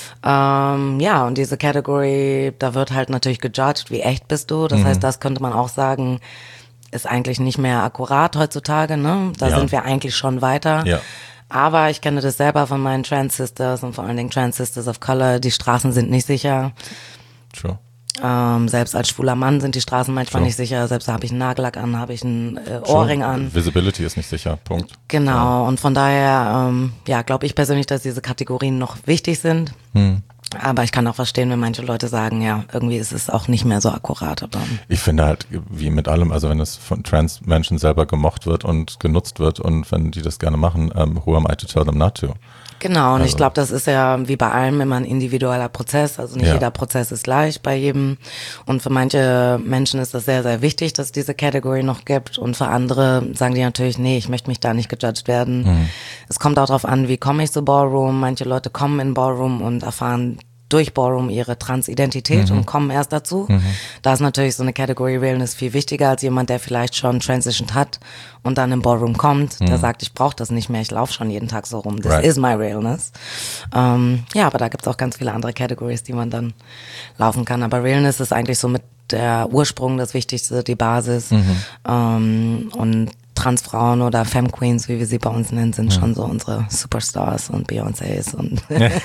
Ähm, ja, und diese Category, da wird halt natürlich gejudged, wie echt bist du. Das mhm. heißt, das könnte man auch sagen, ist eigentlich nicht mehr akkurat heutzutage, ne? Da ja. sind wir eigentlich schon weiter. Ja. Aber ich kenne das selber von meinen Trans Sisters und vor allen Dingen Trans Sisters of Color. Die Straßen sind nicht sicher. True. Ähm, selbst als schwuler Mann sind die Straßen manchmal True. nicht sicher. Selbst da habe ich einen Nagellack an, habe ich einen äh, Ohrring an. Visibility ist nicht sicher, Punkt. Genau, ja. und von daher, ähm, ja, glaube ich persönlich, dass diese Kategorien noch wichtig sind. Hm. Aber ich kann auch verstehen, wenn manche Leute sagen, ja, irgendwie ist es auch nicht mehr so akkurat. Aber ich finde halt, wie mit allem, also wenn es von Trans-Menschen selber gemocht wird und genutzt wird und wenn die das gerne machen, um, who am I to tell them not to? Genau, und also. ich glaube, das ist ja wie bei allem immer ein individueller Prozess. Also nicht ja. jeder Prozess ist gleich bei jedem. Und für manche Menschen ist das sehr, sehr wichtig, dass es diese Category noch gibt. Und für andere sagen die natürlich, nee, ich möchte mich da nicht gejudged werden. Mhm. Es kommt auch darauf an, wie komme ich zu Ballroom. Manche Leute kommen in Ballroom und erfahren durch Ballroom ihre Transidentität mhm. und kommen erst dazu. Mhm. Da ist natürlich so eine Category Realness viel wichtiger als jemand, der vielleicht schon transitioned hat und dann im Ballroom kommt, mhm. der sagt, ich brauche das nicht mehr, ich laufe schon jeden Tag so rum. This right. is my Realness. Ähm, ja, aber da gibt's auch ganz viele andere Categories, die man dann laufen kann. Aber Realness ist eigentlich so mit der Ursprung das Wichtigste, die Basis. Mhm. Ähm, und Transfrauen oder Femme Queens, wie wir sie bei uns nennen, sind ja. schon so unsere Superstars und Beyoncés und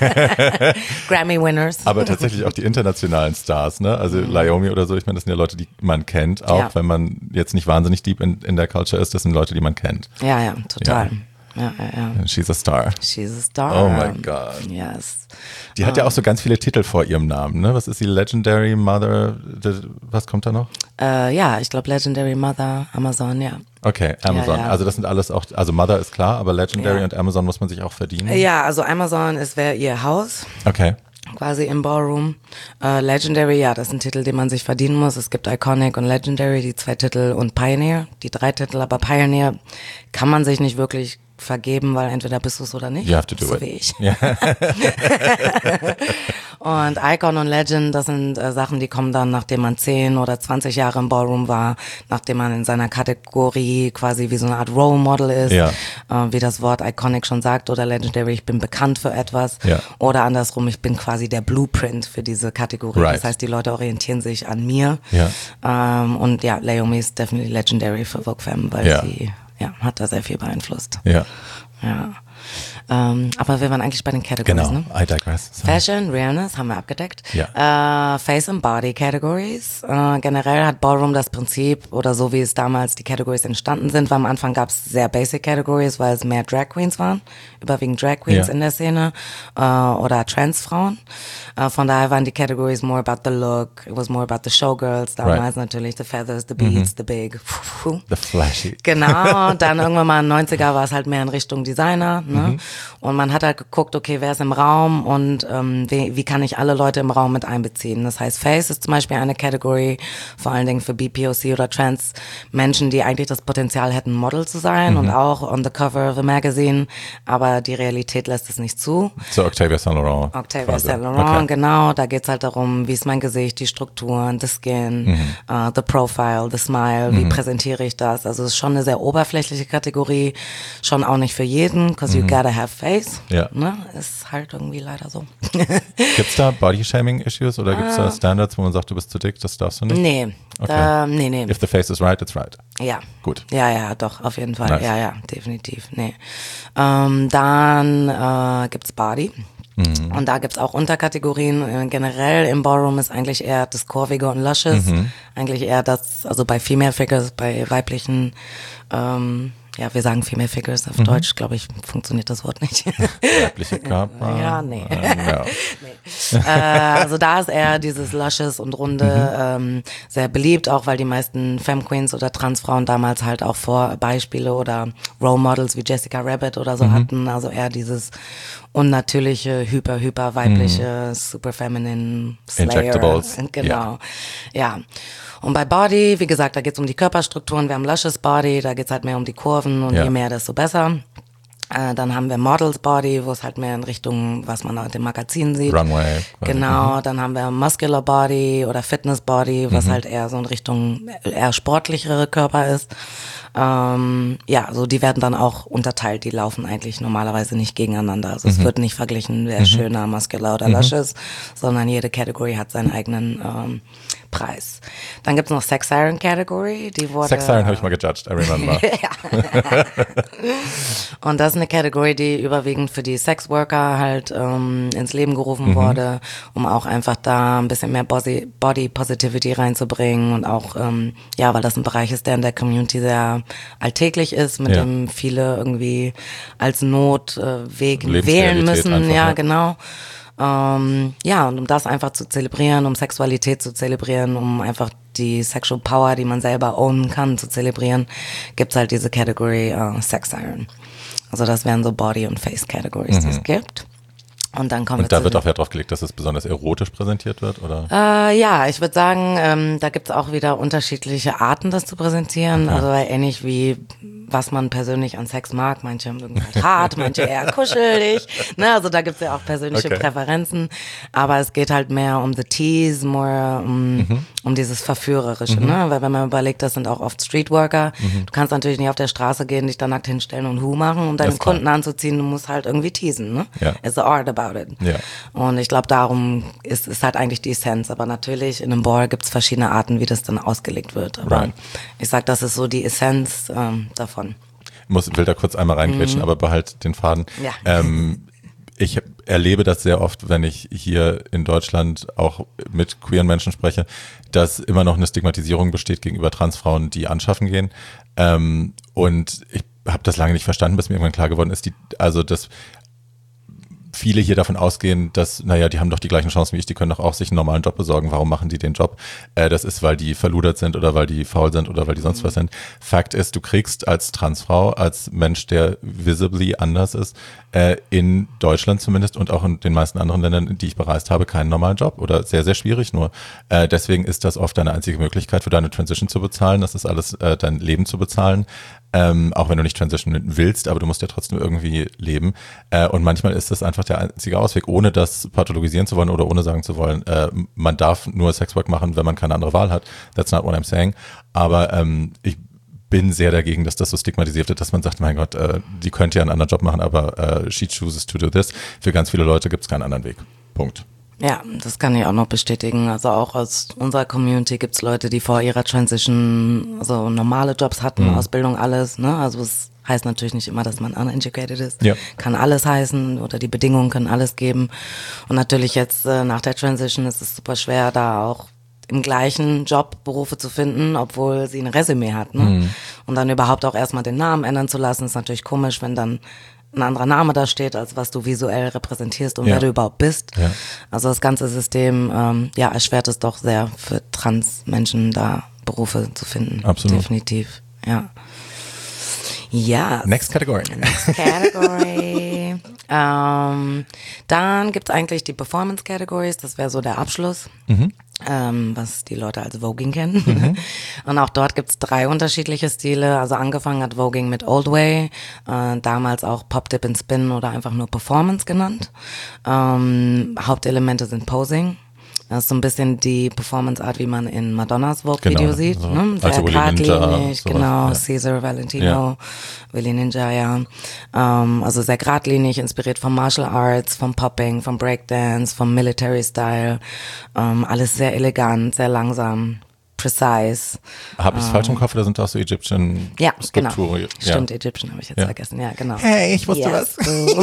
Grammy-Winners. Aber tatsächlich auch die internationalen Stars, ne? Also mhm. Naomi oder so, ich meine, das sind ja Leute, die man kennt, auch ja. wenn man jetzt nicht wahnsinnig deep in, in der Culture ist, das sind Leute, die man kennt. Ja, ja, total. Ja. Ja, ja, ja. She's a star. She's a star. Oh my God. Yes. Die hat um, ja auch so ganz viele Titel vor ihrem Namen, ne? Was ist die Legendary Mother? Was kommt da noch? Äh, ja, ich glaube Legendary Mother, Amazon, ja. Okay, Amazon. Ja, ja. Also das sind alles auch, also Mother ist klar, aber Legendary ja. und Amazon muss man sich auch verdienen. Ja, also Amazon ist wäre ihr Haus. Okay. Quasi im Ballroom. Uh, Legendary, ja, das ist ein Titel, den man sich verdienen muss. Es gibt Iconic und Legendary, die zwei Titel, und Pioneer, die drei Titel. Aber Pioneer kann man sich nicht wirklich vergeben, weil entweder bist du es oder nicht. You have to do so it. Wie ich. Yeah. Und Icon und Legend, das sind äh, Sachen, die kommen dann, nachdem man zehn oder zwanzig Jahre im Ballroom war, nachdem man in seiner Kategorie quasi wie so eine Art Role Model ist, Ja. äh, wie das Wort Iconic schon sagt, oder Legendary, ich bin bekannt für etwas. Ja. Oder andersrum, ich bin quasi der Blueprint für diese Kategorie. Right. Das heißt, die Leute orientieren sich an mir. Ja. Ähm, und ja, Leomi ist definitely Legendary für Vogue Femme, weil Ja. sie ja, hat da sehr viel beeinflusst. Ja. Ja. Ähm, aber wir waren eigentlich bei den Categories, Genau, ne? I digress. Sorry. Fashion, Realness haben wir abgedeckt. Ja. Äh, Face and Body Categories. Äh, generell hat Ballroom das Prinzip, oder so wie es damals die Categories entstanden sind, weil am Anfang gab es sehr basic Categories, weil es mehr Drag Queens waren, überwiegend Drag Queens Ja. in der Szene äh, oder Transfrauen. Äh, von daher waren die Categories more about the look, it was more about the Showgirls, damals Right. natürlich the feathers, the beads, the big. The flashy. Genau, dann irgendwann mal in den neunziger war es halt mehr in Richtung Designer, ne? Mhm. Und man hat halt geguckt, okay, wer ist im Raum und ähm, wie, wie kann ich alle Leute im Raum mit einbeziehen. Das heißt, Face ist zum Beispiel eine Category, vor allen Dingen für B P O C oder Trans Menschen, die eigentlich das Potenzial hätten, Model zu sein, mhm. und auch on the cover of a magazine, aber die Realität lässt es nicht zu. So Octavia Saint Laurent. Octavia Saint Laurent, okay. genau, da geht's halt darum, wie ist mein Gesicht, die Strukturen, the skin, Mhm. uh, the profile, the smile, wie präsentiere ich das. Also es ist schon eine sehr oberflächliche Kategorie, schon auch nicht für jeden, because you gotta have face. Ja. Ne? Ist halt irgendwie leider so. Gibt's da Body-Shaming-Issues oder gibt's da Standards, wo man sagt, du bist zu dick, das darfst du nicht? Nee, Okay. da, nee, nee. If the face is right, it's right. Ja. Gut. Ja, ja, doch, auf jeden Fall. Nice. Ja, ja, definitiv. Nee. Ähm, dann äh, gibt's Body. Mhm. Und da gibt's auch Unterkategorien. Äh, generell im Ballroom ist eigentlich eher das Kurvige und Luscious. Mhm. Eigentlich eher das, also bei Female Figures, bei weiblichen, ähm, ja, wir sagen Female Figures auf Mhm. Deutsch, glaube ich, funktioniert das Wort nicht. Weibliche Körper. Ja, nee. Ähm, ja. nee. äh, also da ist eher dieses Luscious und Runde Mhm. ähm, sehr beliebt, auch weil die meisten Femme Queens oder Transfrauen damals halt auch Vorbeispiele oder Role Models wie Jessica Rabbit oder so Mhm. hatten. Also eher dieses unnatürliche, hyper, hyper weibliche, super feminine Slayer. Injectables. Genau. Ja. Und bei Body, wie gesagt, da geht's um die Körperstrukturen. Wir haben Luscious Body, da geht's halt mehr um die Kurven und Ja. je mehr, desto besser. Äh, dann haben wir Models Body, wo es halt mehr in Richtung, was man halt im Magazin sieht. Runway. quasi. Genau, dann haben wir Muscular Body oder Fitness Body, was Mhm. halt eher so in Richtung eher sportlichere Körper ist. Ähm, ja, so die werden dann auch unterteilt, die laufen eigentlich normalerweise nicht gegeneinander. Also es wird nicht verglichen, wer ist schöner, Muscular oder Luscious, sondern jede Category hat seinen eigenen ähm, Preis. Dann gibt's noch Sex Siren Category, die wurde... Sex Siren habe ich mal gejudged, I remember. ja. Und das ist eine Category, die überwiegend für die Sexworker halt ähm, ins Leben gerufen Mhm. wurde, um auch einfach da ein bisschen mehr Body, Body Positivity reinzubringen und auch, ähm, ja, weil das ein Bereich ist, der in der Community sehr alltäglich ist, mit Ja. dem viele irgendwie als Notweg äh, wählen Lebensrealität müssen. einfach, ja, ja. genau. Ähm, ja, und um das einfach zu zelebrieren, um Sexualität zu zelebrieren, um einfach die Sexual Power, die man selber ownen kann, zu zelebrieren, gibt's halt diese Category äh, Sex Siren. Also das wären so Body- und Face-Categories, die es gibt. Und dann kommen Und wir da zu wird auch Wert drauf gelegt, dass es besonders erotisch präsentiert wird, oder? Äh, ja, ich würde sagen, ähm, da gibt's auch wieder unterschiedliche Arten, das zu präsentieren. Also ähnlich wie was man persönlich an Sex mag. Manche mögen halt hart, manche eher kuschelig. Ne? Also da gibt's ja auch persönliche Okay. Präferenzen. Aber es geht halt mehr um the tease, more um, Mhm. um dieses Verführerische. Ne? Weil wenn man überlegt, das sind auch oft Streetworker. Mhm. Du kannst natürlich nicht auf der Straße gehen, dich da nackt hinstellen und Hu machen, um deine ist klar. Kunden anzuziehen. Du musst halt irgendwie teasen. Ne? Ja. It's the art about it. Ja. Und ich glaube, darum ist, ist halt eigentlich die Essenz. Aber natürlich, in einem Ball gibt's verschiedene Arten, wie das dann ausgelegt wird. Aber Right. ich sag, das ist so die Essenz ähm, davon. Muss, will da kurz einmal reingrätschen, aber behalt den Faden. Ja. Ähm, ich erlebe das sehr oft, wenn ich hier in Deutschland auch mit queeren Menschen spreche, dass immer noch eine Stigmatisierung besteht gegenüber Transfrauen, die anschaffen gehen. Ähm, und ich habe das lange nicht verstanden, bis mir irgendwann klar geworden ist, die, also das viele hier davon ausgehen, dass, naja, die haben doch die gleichen Chancen wie ich, die können doch auch sich einen normalen Job besorgen, warum machen die den Job? Äh, das ist, weil die verludert sind oder weil die faul sind oder weil die sonst Mhm. was sind. Fakt ist, du kriegst als Transfrau, als Mensch, der visibly anders ist, äh, in Deutschland zumindest und auch in den meisten anderen Ländern, die ich bereist habe, keinen normalen Job oder sehr, sehr schwierig nur. Äh, deswegen ist das oft deine einzige Möglichkeit für deine Transition zu bezahlen, das ist alles äh, dein Leben zu bezahlen. ähm, auch wenn du nicht transitionen willst, aber du musst ja trotzdem irgendwie leben. Äh, und manchmal ist das einfach der einzige Ausweg, ohne das pathologisieren zu wollen oder ohne sagen zu wollen, äh, man darf nur Sexwork machen, wenn man keine andere Wahl hat. That's not what I'm saying. Aber ähm, ich bin sehr dagegen, dass das so stigmatisiert wird, dass man sagt, mein Gott, äh, die könnte ja einen anderen Job machen, aber äh, she chooses to do this. Für ganz viele Leute gibt es keinen anderen Weg. Punkt. Ja, das kann ich auch noch bestätigen. Also auch aus unserer Community gibt's Leute, die vor ihrer Transition so normale Jobs hatten, mhm. Ausbildung, alles. Ne? Also es heißt natürlich nicht immer, dass man uneducated ist. Ja. Kann alles heißen oder die Bedingungen können alles geben. Und natürlich jetzt äh, nach der Transition ist es super schwer, da auch im gleichen Job Berufe zu finden, obwohl sie ein Resümee hat. Ne? Mhm. Und dann überhaupt auch erstmal den Namen ändern zu lassen, ist natürlich komisch, wenn dann ein anderer Name da steht, als was du visuell repräsentierst und ja. wer du überhaupt bist. Ja. Also das ganze System ähm, ja, erschwert es doch sehr für Trans-Menschen, da Berufe zu finden. Absolut. Definitiv, ja. Ja. Next category. Next category. ähm, dann gibt's eigentlich die Performance Categories, das wäre so der Abschluss. Mhm. Ähm, was die Leute als Voging kennen. Mhm. Und auch dort gibt's drei unterschiedliche Stile. Also angefangen hat Voging mit Old Way, äh, damals auch Pop, Dip and Spin oder einfach nur Performance genannt. Ähm, Hauptelemente sind Posing. Das ist so ein bisschen die Performance-Art, wie man in Madonnas Vogue-Video genau, sieht. So. Ne? Sehr also geradlinig, genau, ja. Caesar, Valentino, ja. Willy Ninja, ja. Ähm, also sehr geradlinig, inspiriert vom Martial Arts, vom Popping, vom Breakdance, vom Military-Style. Ähm, alles sehr elegant, sehr langsam. Precise. Habe ich es ähm, falsch im Kopf oder sind das so Egyptian ja, Strukturen? Genau. Ja, stimmt, Egyptian habe ich jetzt ja. vergessen. Ja, genau. Hey, ich wusste yes.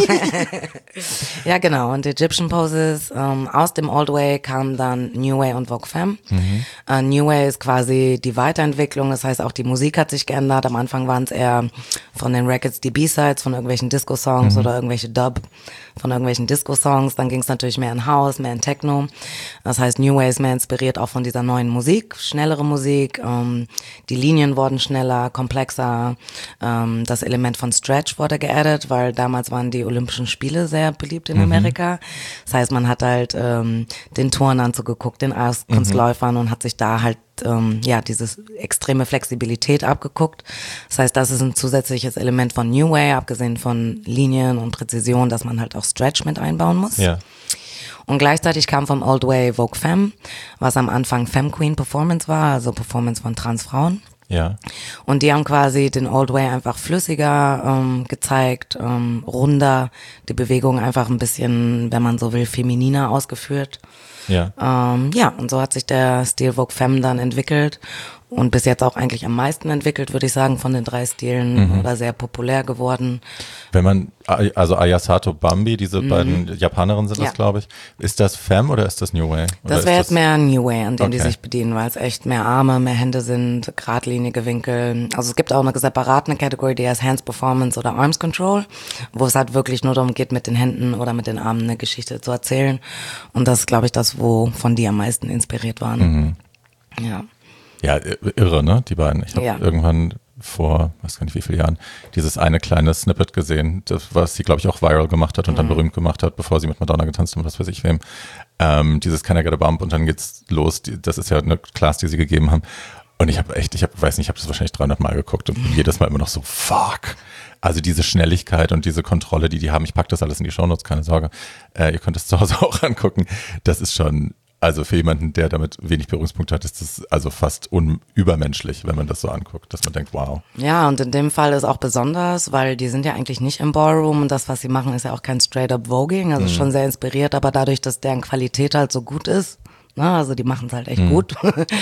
was. Ja, genau. Und Egyptian Poses. Ähm, aus dem Old Way kamen dann New Way und Vogue Femme. Mhm. Uh, New Way ist quasi die Weiterentwicklung. Das heißt, auch die Musik hat sich geändert. Am Anfang waren es eher von den Records die B-Sides von irgendwelchen Disco-Songs mhm. oder irgendwelche Dub von irgendwelchen Disco-Songs. Dann ging es natürlich mehr in House, mehr in Techno. Das heißt, New Way ist mehr inspiriert auch von dieser neuen Musik. Schnellere Musik, ähm, die Linien wurden schneller, komplexer, ähm, das Element von Stretch wurde geaddet, weil damals waren die Olympischen Spiele sehr beliebt in mhm. Amerika. Das heißt, man hat halt ähm, den Turnern zugeguckt, den Eiskunstläufern mhm. und hat sich da halt ähm, ja dieses extreme Flexibilität abgeguckt. Das heißt, das ist ein zusätzliches Element von New Way, abgesehen von Linien und Präzision, dass man halt auch Stretch mit einbauen muss. Ja. Und gleichzeitig kam vom Old Way Vogue Femme, was am Anfang Femme Queen Performance war, also Performance von Transfrauen. Ja. Und die haben quasi den Old Way einfach flüssiger ähm, gezeigt, ähm, runder, die Bewegung einfach ein bisschen, wenn man so will, femininer ausgeführt. Ja. Ähm, ja, und so hat sich der Stil Vogue Femme dann entwickelt und bis jetzt auch eigentlich am meisten entwickelt, würde ich sagen, von den drei Stilen mhm. oder sehr populär geworden. Wenn man, also Ayasato Bambi, diese mhm. beiden Japanerinnen sind ja. das, glaube ich. Ist das Femme oder ist das New Way? Oder das wäre jetzt mehr New Way, an dem okay. die sich bedienen, weil es echt mehr Arme, mehr Hände sind, geradlinige Winkel. Also es gibt auch eine separate Kategorie, die heißt Hands Performance oder Arms Control, wo es halt wirklich nur darum geht, mit den Händen oder mit den Armen eine Geschichte zu erzählen. Und das ist, glaube ich, das, wovon die am meisten inspiriert waren. Mhm. Ja. Ja, irre, ne, die beiden. Ich habe ja. irgendwann vor, weiß gar nicht wie viele Jahren, dieses eine kleine Snippet gesehen, das, was sie, glaube ich, auch viral gemacht hat und mhm. dann berühmt gemacht hat, bevor sie mit Madonna getanzt hat und was weiß ich wem. Ähm, dieses Can I Get a Bump und dann geht's los. Die, das ist ja eine Class, die sie gegeben haben. Und ich habe echt, ich hab, weiß nicht, ich habe das wahrscheinlich dreihundert Mal geguckt und mhm. jedes Mal immer noch so, fuck. Also diese Schnelligkeit und diese Kontrolle, die die haben. Ich pack das alles in die Shownotes, keine Sorge. Äh, ihr könnt es zu Hause auch angucken. Das ist schon... Also für jemanden, der damit wenig Berührungspunkte hat, ist das also fast unübermenschlich, wenn man das so anguckt, dass man denkt, wow. Ja, und in dem Fall ist auch besonders, weil die sind ja eigentlich nicht im Ballroom und das, was sie machen, ist ja auch kein straight-up Voging, also mhm. schon sehr inspiriert, aber dadurch, dass deren Qualität halt so gut ist, ne, also die machen es halt echt mhm. gut,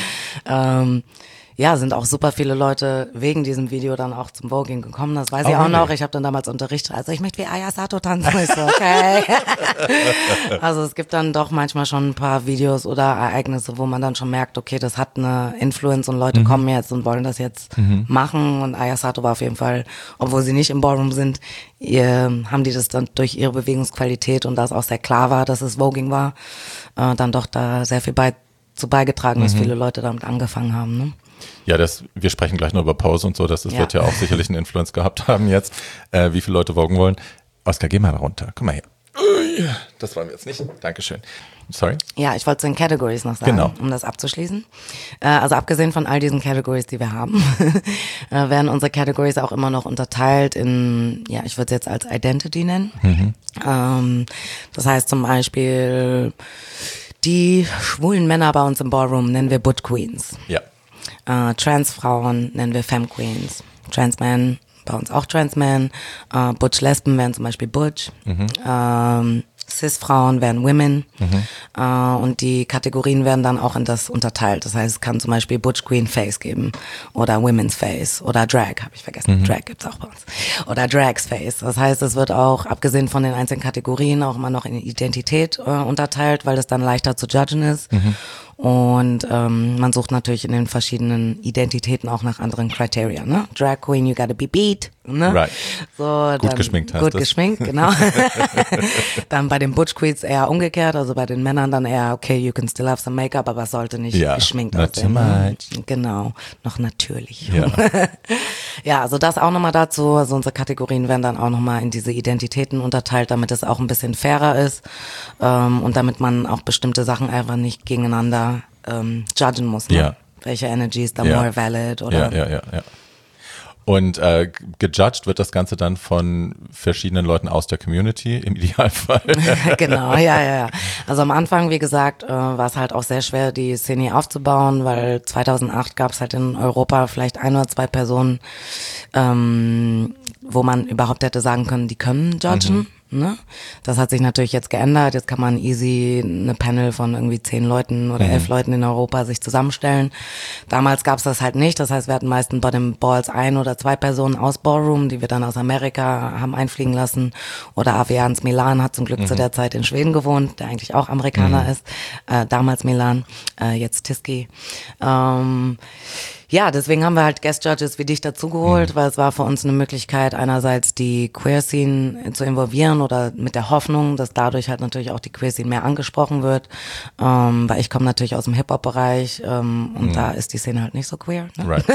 ähm, ja, sind auch super viele Leute wegen diesem Video dann auch zum Voging gekommen. Das weiß oh, ich auch noch. Ich habe dann damals unterrichtet. Also ich möchte wie Ayasato tanzen. Ich so, okay. Also es gibt dann doch manchmal schon ein paar Videos oder Ereignisse, wo man dann schon merkt, okay, das hat eine Influence und Leute mhm. kommen jetzt und wollen das jetzt mhm. machen. Und Ayasato war auf jeden Fall, obwohl sie nicht im Ballroom sind, ihr, haben die das dann durch ihre Bewegungsqualität und da es auch sehr klar war, dass es Voging war, äh, dann doch da sehr viel bei, zu beigetragen, dass mhm. viele Leute damit angefangen haben, ne? Ja, das, wir sprechen gleich noch über Pose und so, das, das ja. wird ja auch sicherlich einen Influence gehabt haben jetzt, äh, wie viele Leute vogen wollen. Oskar, geh mal runter, komm mal her. Das wollen wir jetzt nicht. Dankeschön. Sorry? Ja, ich wollte zu den Categories noch sagen, Genau. um das abzuschließen. Äh, also abgesehen von all diesen Categories, die wir haben, äh, werden unsere Categories auch immer noch unterteilt in, ja, ich würde es jetzt als Identity nennen. Mhm. Ähm, das heißt zum Beispiel, die schwulen Männer bei uns im Ballroom nennen wir Butch Queens. Ja. Äh, Transfrauen nennen wir Femme Queens. Transmen, bei uns auch Transmen. Äh, Butch Lesben wären zum Beispiel Butch. Mhm. Ähm, Cis-Frauen wären Women. Mhm. Äh, und die Kategorien werden dann auch in das unterteilt. Das heißt, es kann zum Beispiel Butch Queen Face geben oder Women's Face oder Drag, habe ich vergessen. Mhm. Drag gibt's auch bei uns. Oder Drags Face. Das heißt, es wird auch, abgesehen von den einzelnen Kategorien, auch immer noch in Identität äh, unterteilt, weil das dann leichter zu judgen ist. Mhm. Und ähm, man sucht natürlich in den verschiedenen Identitäten auch nach anderen Kriterien. Ne? Drag Queen, you gotta be beat. Ne? Right. So, gut dann, geschminkt heißt Gut das. geschminkt, genau. Dann bei den Butch Queens eher umgekehrt, also bei den Männern dann eher, okay, you can still have some Make-up, aber es sollte nicht ja, geschminkt not aussehen. too Ne? much. Genau, noch natürlich. Ja, ja, also das auch nochmal dazu. Also unsere Kategorien werden dann auch nochmal in diese Identitäten unterteilt, damit es auch ein bisschen fairer ist ähm, und damit man auch bestimmte Sachen einfach nicht gegeneinander ähm, judgen muss. Ne? Ja. Welche Energy ist da Ja. more valid oder... ja, ja, ja, ja. Und äh, gejudged wird das Ganze dann von verschiedenen Leuten aus der Community, im Idealfall. Genau, ja, ja, ja. Also am Anfang, wie gesagt, äh, war es halt auch sehr schwer, die Szene aufzubauen, weil zweitausendacht gab es halt in Europa vielleicht ein oder zwei Personen, ähm, wo man überhaupt hätte sagen können, die können judgen. Mhm. Ne? Das hat sich natürlich jetzt geändert. Jetzt kann man easy eine Panel von irgendwie zehn Leuten oder mhm. elf Leuten in Europa sich zusammenstellen. Damals gab es das halt nicht. Das heißt, wir hatten meistens bei den Balls ein oder zwei Personen aus Ballroom, die wir dann aus Amerika haben einfliegen lassen. Oder Avians Milan hat zum Glück mhm. zu der Zeit in Schweden gewohnt, der eigentlich auch Amerikaner mhm. ist. Äh, damals Milan, äh, jetzt Tiski. Ähm, Ja, deswegen haben wir halt Guest Judges wie dich dazugeholt, mhm. weil es war für uns eine Möglichkeit, einerseits die Queer Scene zu involvieren oder mit der Hoffnung, dass dadurch halt natürlich auch die Queer Scene mehr angesprochen wird, ähm, weil ich komme natürlich aus dem Hip-Hop-Bereich ähm, und mhm. da ist die Szene halt nicht so queer. Ne? Right.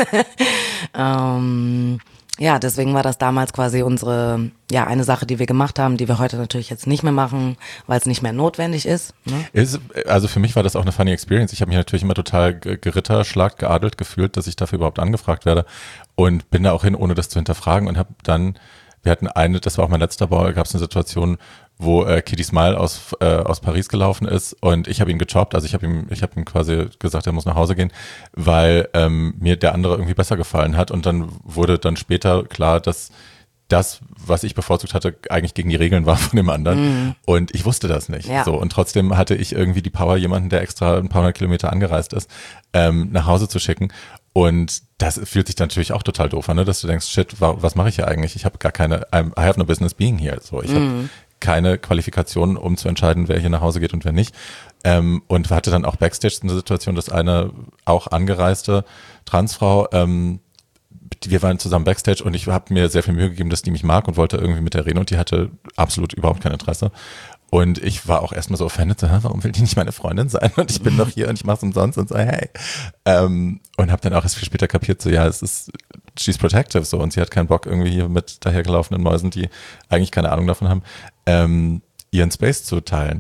ähm, ja, deswegen war das damals quasi unsere, ja, eine Sache, die wir gemacht haben, die wir heute natürlich jetzt nicht mehr machen, weil es nicht mehr notwendig ist. Ne? Ist, also für mich war das auch eine funny Experience. Ich habe mich natürlich immer total geritterschlagt, geadelt gefühlt, dass ich dafür überhaupt angefragt werde und bin da auch hin, ohne das zu hinterfragen und habe dann, wir hatten eine, das war auch mein letzter Ball, gab es eine Situation, wo äh, Kitty Smile aus äh, aus Paris gelaufen ist und ich habe ihn gejobbt, also ich habe ihm ich habe ihm quasi gesagt, er muss nach Hause gehen, weil ähm, mir der andere irgendwie besser gefallen hat und dann wurde dann später klar, dass das, was ich bevorzugt hatte, eigentlich gegen die Regeln war von dem anderen mm. und ich wusste das nicht. Ja. So und trotzdem hatte ich irgendwie die Power, jemanden, der extra ein paar hundert Kilometer angereist ist, ähm, nach Hause zu schicken. Und das fühlt sich dann natürlich auch total doof an, ne? Dass du denkst, shit, was mache ich hier eigentlich? Ich habe gar keine, I have no business being here. So, ich mm. habe keine Qualifikationen, um zu entscheiden, wer hier nach Hause geht und wer nicht. Ähm, und hatte dann auch Backstage eine Situation, dass eine auch angereiste Transfrau, ähm, wir waren zusammen Backstage und ich habe mir sehr viel Mühe gegeben, dass die mich mag und wollte irgendwie mit der reden und die hatte absolut überhaupt kein Interesse. Und ich war auch erstmal so offended, so, warum will die nicht meine Freundin sein? Und ich bin doch hier und ich mache es umsonst und so, hey. Ähm, und habe dann auch erst viel später kapiert, so ja, es ist, she's protective so und sie hat keinen Bock irgendwie hier mit dahergelaufenen Mäusen, die eigentlich keine Ahnung davon haben, ähm, ihren Space zu teilen.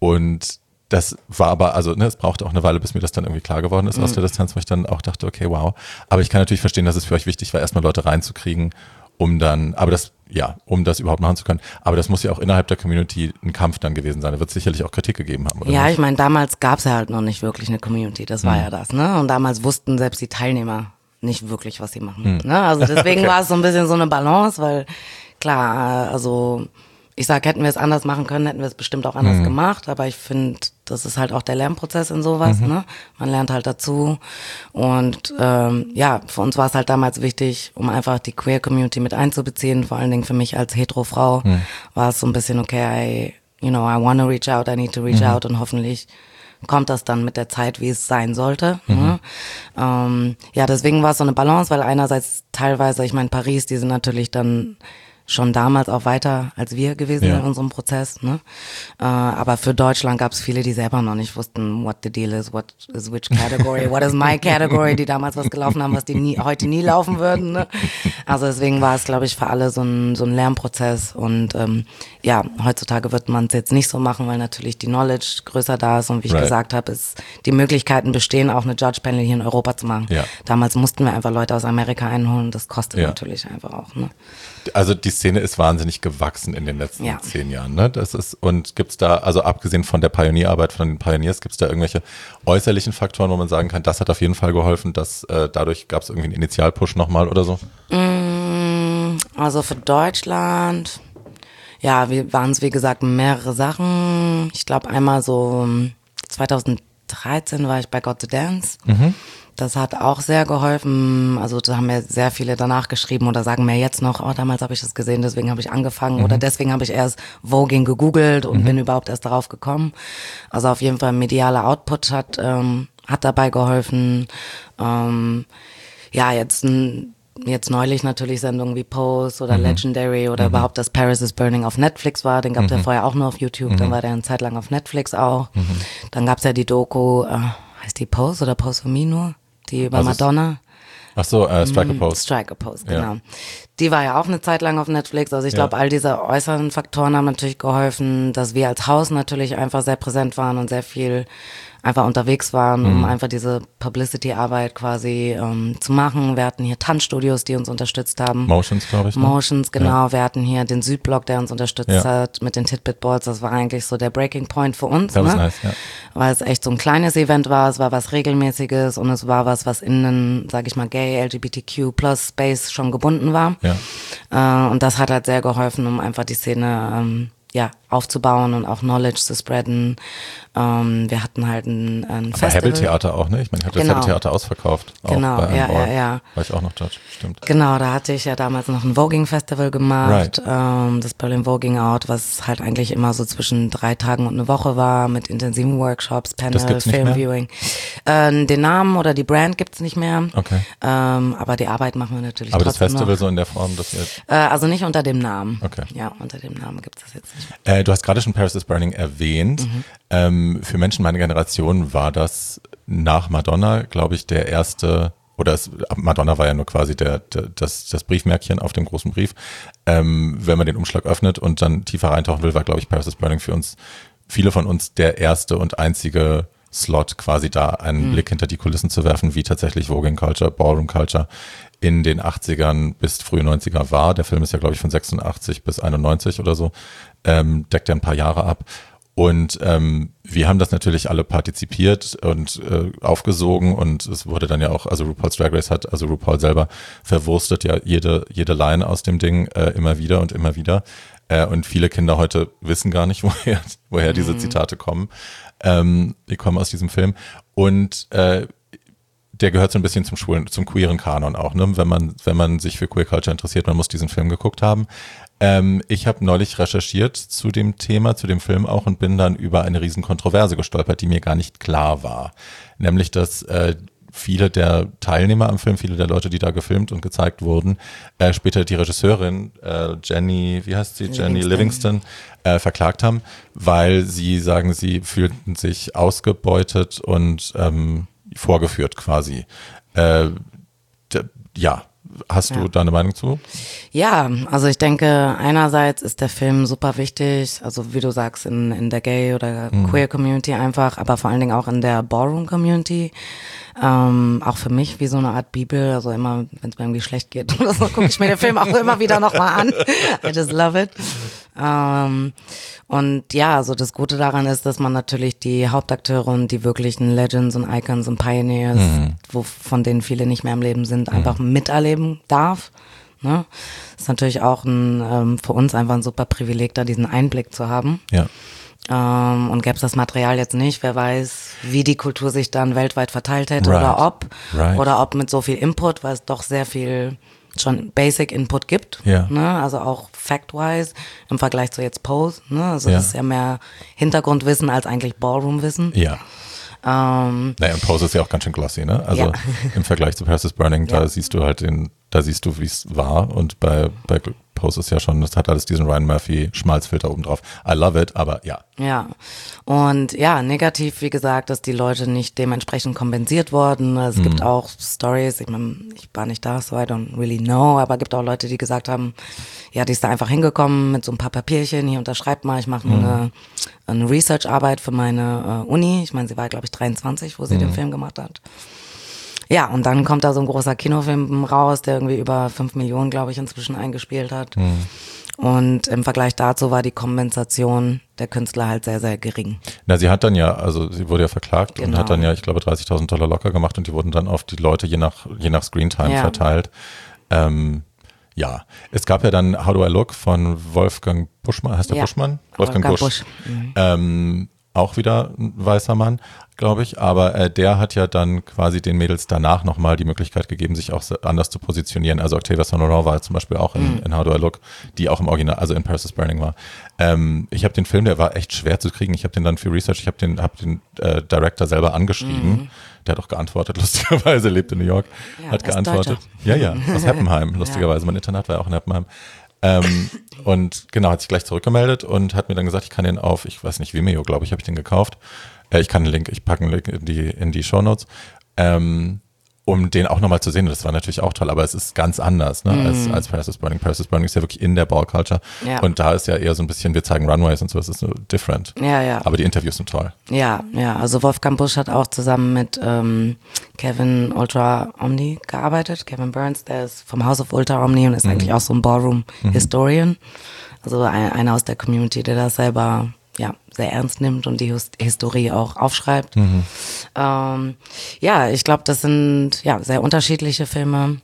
Und das war aber, also ne, es brauchte auch eine Weile, bis mir das dann irgendwie klar geworden ist mhm. aus der Distanz, wo ich dann auch dachte, okay, wow. Aber ich kann natürlich verstehen, dass es für euch wichtig war, erstmal Leute reinzukriegen, um dann, aber das, ja, um das überhaupt machen zu können. Aber das muss ja auch innerhalb der Community ein Kampf dann gewesen sein. Da wird es sicherlich auch Kritik gegeben haben, oder? Ja, nicht? Ich meine, damals gab es ja halt noch nicht wirklich eine Community, das war mhm. ja das, ne? Und damals wussten selbst die Teilnehmer nicht wirklich, was sie machen. Mhm. Ne? Also deswegen okay. war es so ein bisschen so eine Balance, weil klar, also ich sag, hätten wir es anders machen können, hätten wir es bestimmt auch anders mhm. gemacht, aber ich finde, das ist halt auch der Lernprozess in sowas, mhm. ne? Man lernt halt dazu und ähm, ja, für uns war es halt damals wichtig, um einfach die Queer-Community mit einzubeziehen, vor allen Dingen für mich als Hetero-Frau mhm. war es so ein bisschen, okay, I, you know, I want to reach out, I need to reach mhm. out und hoffentlich kommt das dann mit der Zeit, wie es sein sollte. Mhm. Ne? Ähm, ja, deswegen war es so eine Balance, weil einerseits teilweise, ich meine, Paris, die sind natürlich dann schon damals auch weiter als wir gewesen Ja. in unserem Prozess. Ne? Äh, aber für Deutschland gab es viele, die selber noch nicht wussten, what the deal is, what is which category, what is my category, die damals was gelaufen haben, was die nie, heute nie laufen würden. Ne? Also deswegen war es, glaube ich, für alle so ein, so ein Lernprozess. Und ähm, ja, heutzutage wird man es jetzt nicht so machen, weil natürlich die Knowledge größer da ist. Und wie ich Right. gesagt habe, ist die Möglichkeiten bestehen, auch eine Judge-Panel hier in Europa zu machen. Ja. Damals mussten wir einfach Leute aus Amerika einholen. Das kostet Ja. natürlich einfach auch. Ne? Also die Szene ist wahnsinnig gewachsen in den letzten Ja. zehn Jahren. Ne? Das ist, und gibt's da, also abgesehen von der Pionierarbeit von den Pioneers, gibt's da irgendwelche äußerlichen Faktoren, wo man sagen kann, das hat auf jeden Fall geholfen, dass äh, dadurch gab's irgendwie einen Initialpush nochmal oder so? Also für Deutschland, ja, waren es wie gesagt mehrere Sachen. Ich glaube einmal so zweitausenddreizehn war ich bei Got to Dance. Mhm. Das hat auch sehr geholfen. Also da haben mir sehr viele danach geschrieben oder sagen mir jetzt noch, oh, damals habe ich das gesehen, deswegen habe ich angefangen. Mhm. Oder deswegen habe ich erst Voging gegoogelt und mhm. bin überhaupt erst darauf gekommen. Also auf jeden Fall medialer Output hat, ähm, hat dabei geholfen. Ähm, ja, jetzt ein Jetzt neulich natürlich Sendungen wie Pose oder mhm. Legendary oder mhm. überhaupt, dass Paris is Burning auf Netflix war. Den gab es mhm. ja vorher auch nur auf YouTube. Mhm. Dann war der eine Zeit lang auf Netflix auch. Mhm. Dann gab es ja die Doku, äh, heißt die Pose oder Pose for Me nur? Die über also Madonna. Ach so, äh, Strike a Pose. Strike a Pose, genau. Ja. Die war ja auch eine Zeit lang auf Netflix. Also ich glaube, ja. all diese äußeren Faktoren haben natürlich geholfen, dass wir als Haus natürlich einfach sehr präsent waren und sehr viel einfach unterwegs waren, um mhm. einfach diese Publicity-Arbeit quasi ähm, zu machen. Wir hatten hier Tanzstudios, die uns unterstützt haben. Motions, glaube ich. Ne? Motions, genau. Ja. Wir hatten hier den Südblock, der uns unterstützt ja. hat mit den Titbit Balls. Das war eigentlich so der Breaking Point für uns. Das ne? ist nice, ja. Weil es echt so ein kleines Event war. Es war was Regelmäßiges und es war was, was in einen, sag ich mal, Gay, L G B T Q plus Space schon gebunden war. Ja. Äh, und das hat halt sehr geholfen, um einfach die Szene ähm, ja, aufzubauen und auch Knowledge zu spreaden. Ähm, wir hatten halt ein, ein Aber Festival. Hebbel-Theater auch, ne? Ich meine, ich hatte genau. das Hebbel-Theater ausverkauft. Auch genau, bei ja, ja, ja, ja. War ich auch noch Judge, stimmt. Genau, da hatte ich ja damals noch ein Voging-Festival gemacht, Right. ähm, das Berlin Voging Out, was halt eigentlich immer so zwischen drei Tagen und eine Woche war, mit intensiven Workshops, Panel, Filmviewing. Äh, den Namen oder die Brand gibt's nicht mehr, okay. ähm, aber die Arbeit machen wir natürlich aber trotzdem das Festival noch. so in der Form, dass ihr... Äh, also nicht unter dem Namen. Okay. Ja, unter dem Namen gibt's das jetzt nicht mehr. Äh, du hast gerade schon Paris is Burning erwähnt. Mhm. Ähm, für Menschen meiner Generation war das nach Madonna, glaube ich, der erste, oder es, Madonna war ja nur quasi der, der, das, das Briefmärkchen auf dem großen Brief. Ähm, wenn man den Umschlag öffnet und dann tiefer reintauchen will, war, glaube ich, Paris is Burning für uns, viele von uns, der erste und einzige Slot, quasi da einen mhm. Blick hinter die Kulissen zu werfen, wie tatsächlich Voging Culture, Ballroom Culture in den achtzigern bis frühe neunziger war. Der Film ist ja, glaube ich, von sechsundachtzig bis einundneunzig oder so, ähm, deckt ja ein paar Jahre ab. Und ähm, wir haben das natürlich alle partizipiert und äh, aufgesogen und es wurde dann ja auch, also RuPaul's Drag Race hat, also RuPaul selber verwurstet ja jede jede Line aus dem Ding äh, immer wieder und immer wieder. Äh, und viele Kinder heute wissen gar nicht, woher woher diese Mhm. Zitate kommen. Ähm, die kommen aus diesem Film. Und äh, der gehört so ein bisschen zum schwulen, zum queeren Kanon auch, ne? Wenn man, wenn man sich für Queer Culture interessiert, man muss diesen Film geguckt haben. Ähm, ich habe neulich recherchiert zu dem Thema, zu dem Film auch und bin dann über eine riesen Kontroverse gestolpert, die mir gar nicht klar war. Nämlich, dass äh, viele der Teilnehmer am Film, viele der Leute, die da gefilmt und gezeigt wurden, äh, später die Regisseurin äh, Jenny, wie heißt sie, Jenny Livingston, äh, verklagt haben, weil sie sagen, sie fühlten sich ausgebeutet und ähm, vorgeführt quasi. Äh, d- ja, hast du Ja. da eine Meinung zu? Ja, also ich denke, einerseits ist der Film super wichtig, also wie du sagst, in, in der Gay- oder Mhm. Queer-Community einfach, aber vor allen Dingen auch in der Ballroom-Community. Ähm, auch für mich wie so eine Art Bibel, also immer, wenn es mir irgendwie schlecht geht oder so, gucke ich mir den Film auch immer wieder nochmal an. I just love it. Ähm, und ja, also das Gute daran ist, dass man natürlich die Hauptakteure und die wirklichen Legends und Icons und Pioneers, Mhm. wo, von denen viele nicht mehr im Leben sind, einfach miterleben darf. Ne? Das ist natürlich auch ein, ähm, für uns einfach ein super Privileg, da diesen Einblick zu haben. Ja. Ähm, und gäbe es das Material jetzt nicht, wer weiß, wie die Kultur sich dann weltweit verteilt hätte Right. oder ob. Right. Oder ob mit so viel Input, weil es doch sehr viel schon Basic Input gibt. Ja. Ne? Also auch fact-wise im Vergleich zu jetzt Pose. Ne? Also Ja. das ist ja mehr Hintergrundwissen als eigentlich Ballroom-Wissen. Ja. Ähm, Naja, und Pose ist ja auch ganz schön glossy, ne? Also Ja. im Vergleich zu Paris is Burning, da Ja. siehst du halt den, da siehst du, wie es war. Und bei, bei Pose ist ja schon, das hat alles diesen Ryan Murphy Schmalzfilter oben drauf. I love it, aber ja. Ja, und ja, negativ, wie gesagt, dass die Leute nicht dementsprechend kompensiert wurden. Es mhm. gibt auch Stories, ich meine, ich war nicht da, so I don't really know, aber es gibt auch Leute, die gesagt haben, ja, die ist da einfach hingekommen mit so ein paar Papierchen, hier unterschreibt mal, ich mache mhm. eine, eine Research-Arbeit für meine uh, Uni. Ich meine, sie war, glaube ich, dreiundzwanzig, wo sie mhm. den Film gemacht hat. Ja, und dann kommt da so ein großer Kinofilm raus, der irgendwie über fünf Millionen, glaube ich, inzwischen eingespielt hat. Mhm. Und im Vergleich dazu war die Kompensation der Künstler halt sehr, sehr gering. Na, sie hat dann ja, also sie wurde ja verklagt genau. und hat dann ja, ich glaube, dreißigtausend Dollar locker gemacht und die wurden dann auf die Leute je nach, je nach Screentime ja. verteilt. Ähm, ja, es gab ja dann How Do I Look von Wolfgang Buschmann, heißt der ja. Buschmann? Wolfgang, Wolfgang Busch. Busch. Mhm. Ähm, auch wieder ein weißer Mann, glaube ich, aber äh, der hat ja dann quasi den Mädels danach nochmal die Möglichkeit gegeben, sich auch anders zu positionieren. Also Octavia Sonoran war zum Beispiel auch in, mm. in How Do I Look, die auch im Original, also in Paris is Burning war. Ähm, ich habe den Film, der war echt schwer zu kriegen. Ich habe den dann für Research, ich habe den, hab den äh, Director selber angeschrieben. Mm. Der hat auch geantwortet, lustigerweise, lebt in New York, ja, hat geantwortet. Ja, ja, aus Heppenheim, lustigerweise. Mein Internat war ja auch in Heppenheim. ähm, und genau, hat sich gleich zurückgemeldet und hat mir dann gesagt, ich kann den auf, ich weiß nicht, Vimeo, glaube ich, habe ich den gekauft. Äh, ich kann einen Link, ich packe einen Link in die, in die Shownotes, ähm, um den auch nochmal zu sehen. Das war natürlich auch toll, aber es ist ganz anders, ne, mm. als, als Paris is Burning. Paris is Burning ist ja wirklich in der Ball-Culture. Ja. Und da ist ja eher so ein bisschen, wir zeigen Runways und so, es ist so different. Ja, ja. Aber die Interviews sind toll. Ja, ja, also Wolfgang Busch hat auch zusammen mit ähm, Kevin Ultra Omni gearbeitet. Kevin Burns, der ist vom House of Ultra Omni und ist mhm. eigentlich auch so ein Ballroom-Historian. Mhm. Also ein, einer aus der Community, der das selber ja sehr ernst nimmt und die Historie auch aufschreibt. Mhm. Ähm, ja, ich glaube, das sind ja sehr unterschiedliche Filme.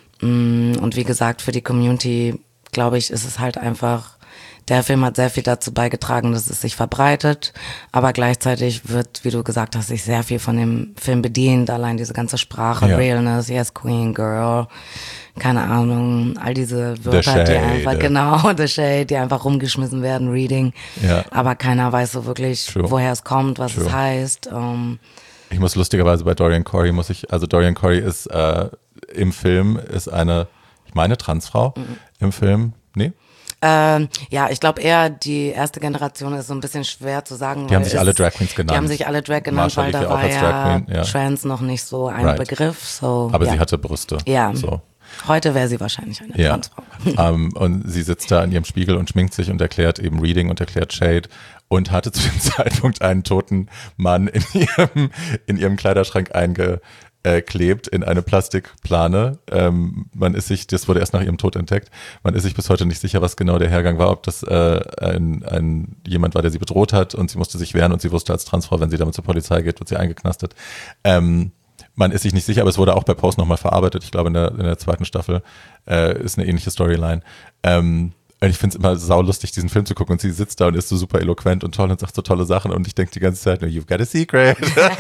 Und wie gesagt, für die Community, glaube ich, ist es halt einfach, der Film hat sehr viel dazu beigetragen, dass es sich verbreitet, aber gleichzeitig wird, wie du gesagt hast, sich sehr viel von dem Film bedient, allein diese ganze Sprache, ja. Realness, Yes Queen, Girl, keine Ahnung, all diese Wörter, die einfach, genau, The Shade, die einfach rumgeschmissen werden, Reading, ja. aber keiner weiß so wirklich, True. woher es kommt, was True. es heißt. Um, ich muss lustigerweise bei Dorian Corey, muss ich, also Dorian Corey ist äh, im Film, ist eine, ich meine Transfrau mhm. im Film, nee? Ähm, ja, ich glaube eher, die erste Generation ist so ein bisschen schwer zu sagen. Die haben sich alle Drag Queens genannt. Die haben sich alle Drag genannt, weil da war ja, ja Trans noch nicht so ein right. Begriff. So, aber ja. sie hatte Brüste. Ja, so. Heute wäre sie wahrscheinlich eine ja. Transfrau. um, und sie sitzt da in ihrem Spiegel und schminkt sich und erklärt eben Reading und erklärt Shade und hatte zu dem Zeitpunkt einen toten Mann in ihrem, in ihrem Kleiderschrank einge Äh, klebt in eine Plastikplane. Ähm, man ist sich, das wurde erst nach ihrem Tod entdeckt, man ist sich bis heute nicht sicher, was genau der Hergang war, ob das äh, ein, ein jemand war, der sie bedroht hat und sie musste sich wehren und sie wusste als Transfrau, wenn sie damit zur Polizei geht, wird sie eingeknastet. Ähm, man ist sich nicht sicher, aber es wurde auch bei Post nochmal verarbeitet. Ich glaube, in der, in der zweiten Staffel äh, ist eine ähnliche Storyline. Ähm, Und ich finde es immer saulustig, diesen Film zu gucken und sie sitzt da und ist so super eloquent und toll und sagt so tolle Sachen und ich denke die ganze Zeit nur, you've got a secret.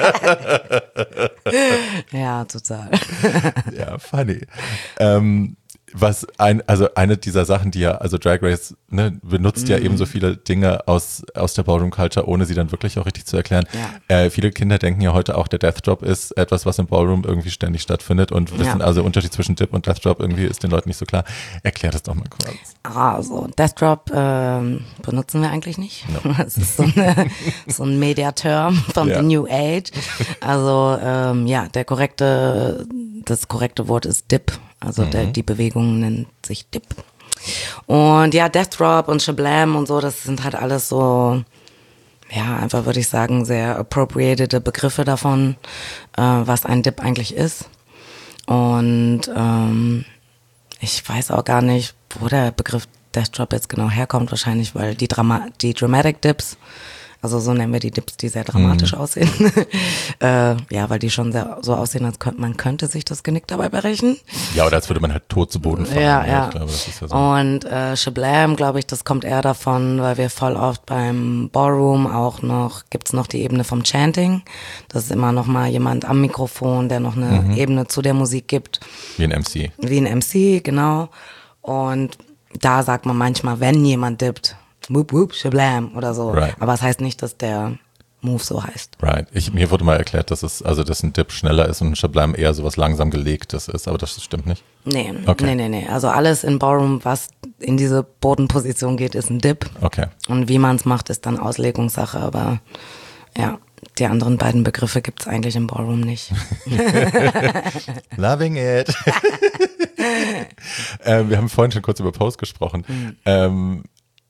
Ja, total. Ja, funny. Ähm, was ein, also eine dieser Sachen, die ja, also Drag Race ne, benutzt mm. ja eben so viele Dinge aus, aus der Ballroom Culture, ohne sie dann wirklich auch richtig zu erklären. Ja. Äh, viele Kinder denken ja heute auch, der Death Drop ist etwas, was im Ballroom irgendwie ständig stattfindet und wissen ja. also, der Unterschied zwischen Dip und Death Drop irgendwie ist den Leuten nicht so klar. Erklär das doch mal kurz. Also, Death Drop ähm, benutzen wir eigentlich nicht. No. Das ist so, eine, so ein Media-Term von ja. the New Age. Also, ähm, ja, der korrekte, das korrekte Wort ist Dip. Also mhm. der, die Bewegung nennt sich Dip. Und ja, Death Drop und Shablam und so, das sind halt alles so, ja, einfach würde ich sagen, sehr appropriated Begriffe davon, äh, was ein Dip eigentlich ist. Und ähm, ich weiß auch gar nicht, wo der Begriff Death Drop jetzt genau herkommt, wahrscheinlich, weil die, Drama- die Dramatic Dips, also so nennen wir die Dips, die sehr dramatisch mhm. aussehen. äh, ja, weil die schon sehr so aussehen, als könnte man könnte sich das Genick dabei brechen. Ja, oder als würde man halt tot zu Boden fallen. Ja, ja. Ich glaube, das ist ja so. Und äh, Shablam, glaube ich, das kommt eher davon, weil wir voll oft beim Ballroom auch noch, gibt's noch die Ebene vom Chanting. Das ist immer noch mal jemand am Mikrofon, der noch eine mhm. Ebene zu der Musik gibt. Wie ein M C. Wie ein M C, genau. Und da sagt man manchmal, wenn jemand dippt, whoop, whoop, shablam oder so. Right. Aber es das heißt nicht, dass der Move so heißt. Right. Ich, mir wurde mal erklärt, dass es, also dass ein Dip schneller ist und ein Shablam eher sowas langsam gelegtes ist, aber das stimmt nicht. Nee, okay. nee, nee, nee. Also alles in Ballroom, was in diese Bodenposition geht, ist ein Dip. Okay. Und wie man es macht, ist dann Auslegungssache, aber ja, die anderen beiden Begriffe gibt es eigentlich im Ballroom nicht. Loving it. ähm, wir haben vorhin schon kurz über Pose gesprochen. Mhm. Ähm,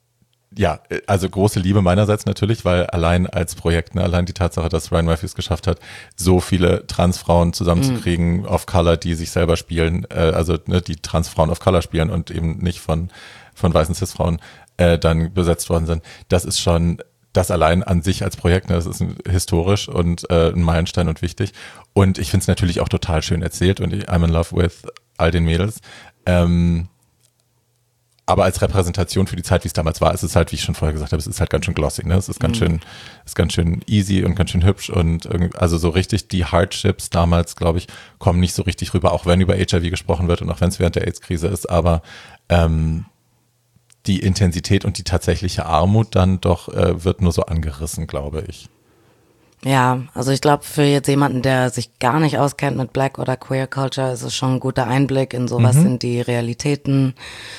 Ja, also große Liebe meinerseits natürlich, weil allein als Projekt, ne, allein die Tatsache, dass Ryan Matthews geschafft hat, so viele Transfrauen zusammenzukriegen, mm. of Color, die sich selber spielen, äh, also ne, die Transfrauen of Color spielen und eben nicht von von weißen Cis-Frauen äh, dann besetzt worden sind, das ist schon, das allein an sich als Projekt, ne, das ist ein, historisch und äh, ein Meilenstein und wichtig. Und ich finde es natürlich auch total schön erzählt und ich, I'm in love with all den Mädels. Ähm, Aber als Repräsentation für die Zeit, wie es damals war, ist es halt, wie ich schon vorher gesagt habe, es ist halt ganz schön glossy, ne? Es ist ganz mhm. schön, ist ganz schön easy und ganz schön hübsch und irgendwie, also so richtig die Hardships damals, glaube ich, kommen nicht so richtig rüber, auch wenn über H I V gesprochen wird und auch wenn es während der AIDS-Krise ist, aber ähm, die Intensität und die tatsächliche Armut dann doch äh, wird nur so angerissen, glaube ich. Ja, also ich glaube, für jetzt jemanden, der sich gar nicht auskennt mit Black oder Queer Culture, ist es schon ein guter Einblick in sowas, mhm. in die Realitäten.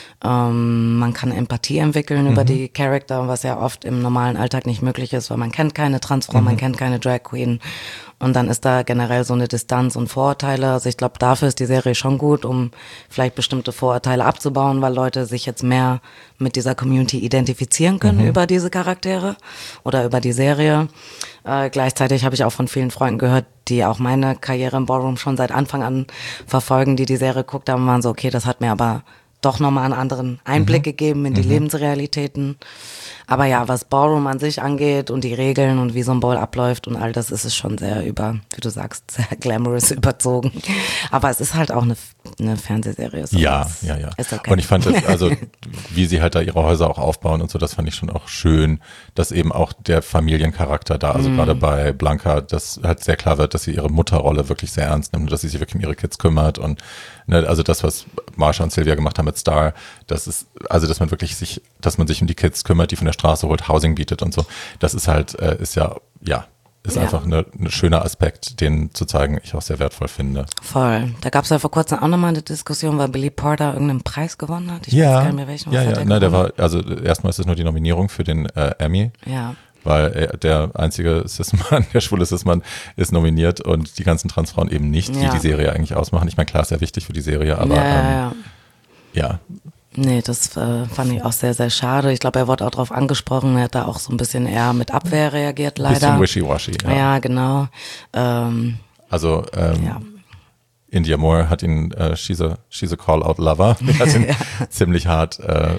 Ähm, man kann Empathie entwickeln mhm. über die Charakter, was ja oft im normalen Alltag nicht möglich ist, weil man kennt keine Transfrau, mhm. man kennt keine Drag Queen. Und dann ist da generell so eine Distanz und Vorurteile. Also ich glaube, dafür ist die Serie schon gut, um vielleicht bestimmte Vorurteile abzubauen, weil Leute sich jetzt mehr mit dieser Community identifizieren können mhm. über diese Charaktere oder über die Serie. Äh, gleichzeitig habe ich auch von vielen Freunden gehört, die auch meine Karriere im Ballroom schon seit Anfang an verfolgen, die die Serie geguckt haben, waren so, okay, das hat mir aber doch nochmal einen anderen Einblick mhm. gegeben in die mhm. Lebensrealitäten. Aber ja, was Ballroom an sich angeht und die Regeln und wie so ein Ball abläuft und all das, ist es schon sehr über, wie du sagst, sehr glamorous überzogen. Aber es ist halt auch eine, eine Fernsehserie. So ja, ja, ja. Ist okay. Und ich fand das, also wie sie halt da ihre Häuser auch aufbauen und so, das fand ich schon auch schön, dass eben auch der Familiencharakter da, also mm. gerade bei Blanca, dass halt sehr klar wird, dass sie ihre Mutterrolle wirklich sehr ernst nimmt und dass sie sich wirklich um ihre Kids kümmert und ne, also das, was Marsha und Sylvia gemacht haben mit Star, das ist, also dass man wirklich sich, dass man sich um die Kids kümmert, die von der Straße holt, Housing bietet und so, das ist halt, äh, ist ja, ja, ist ja. einfach ein ne schöner Aspekt, den zu zeigen, ich auch sehr wertvoll finde. Voll. Da gab es ja vor kurzem auch nochmal eine Diskussion, weil Billy Porter irgendeinen Preis gewonnen hat. Ich ja, weiß gar nicht mehr welchen. Ja, ja, der, nein, der war, also erstmal ist es nur die Nominierung für den äh, Emmy. Ja. Weil er, der einzige Cis-Mann, der schwule Cis-Mann ist nominiert und die ganzen Transfrauen eben nicht, ja. die die Serie eigentlich ausmachen. Ich meine, klar, ist sehr wichtig für die Serie, aber ja, ja, ähm, ja. ja. Nee, das äh, fand ich auch sehr, sehr schade. Ich glaube, er wurde auch darauf angesprochen, er hat da auch so ein bisschen eher mit Abwehr reagiert, leider. Bisschen wishy-washy, ja. Ja, genau. Ähm, also, ähm, ja. India Moore hat ihn, äh, she's a, she's a call-out-lover, hat ihn ja. ziemlich hart, äh,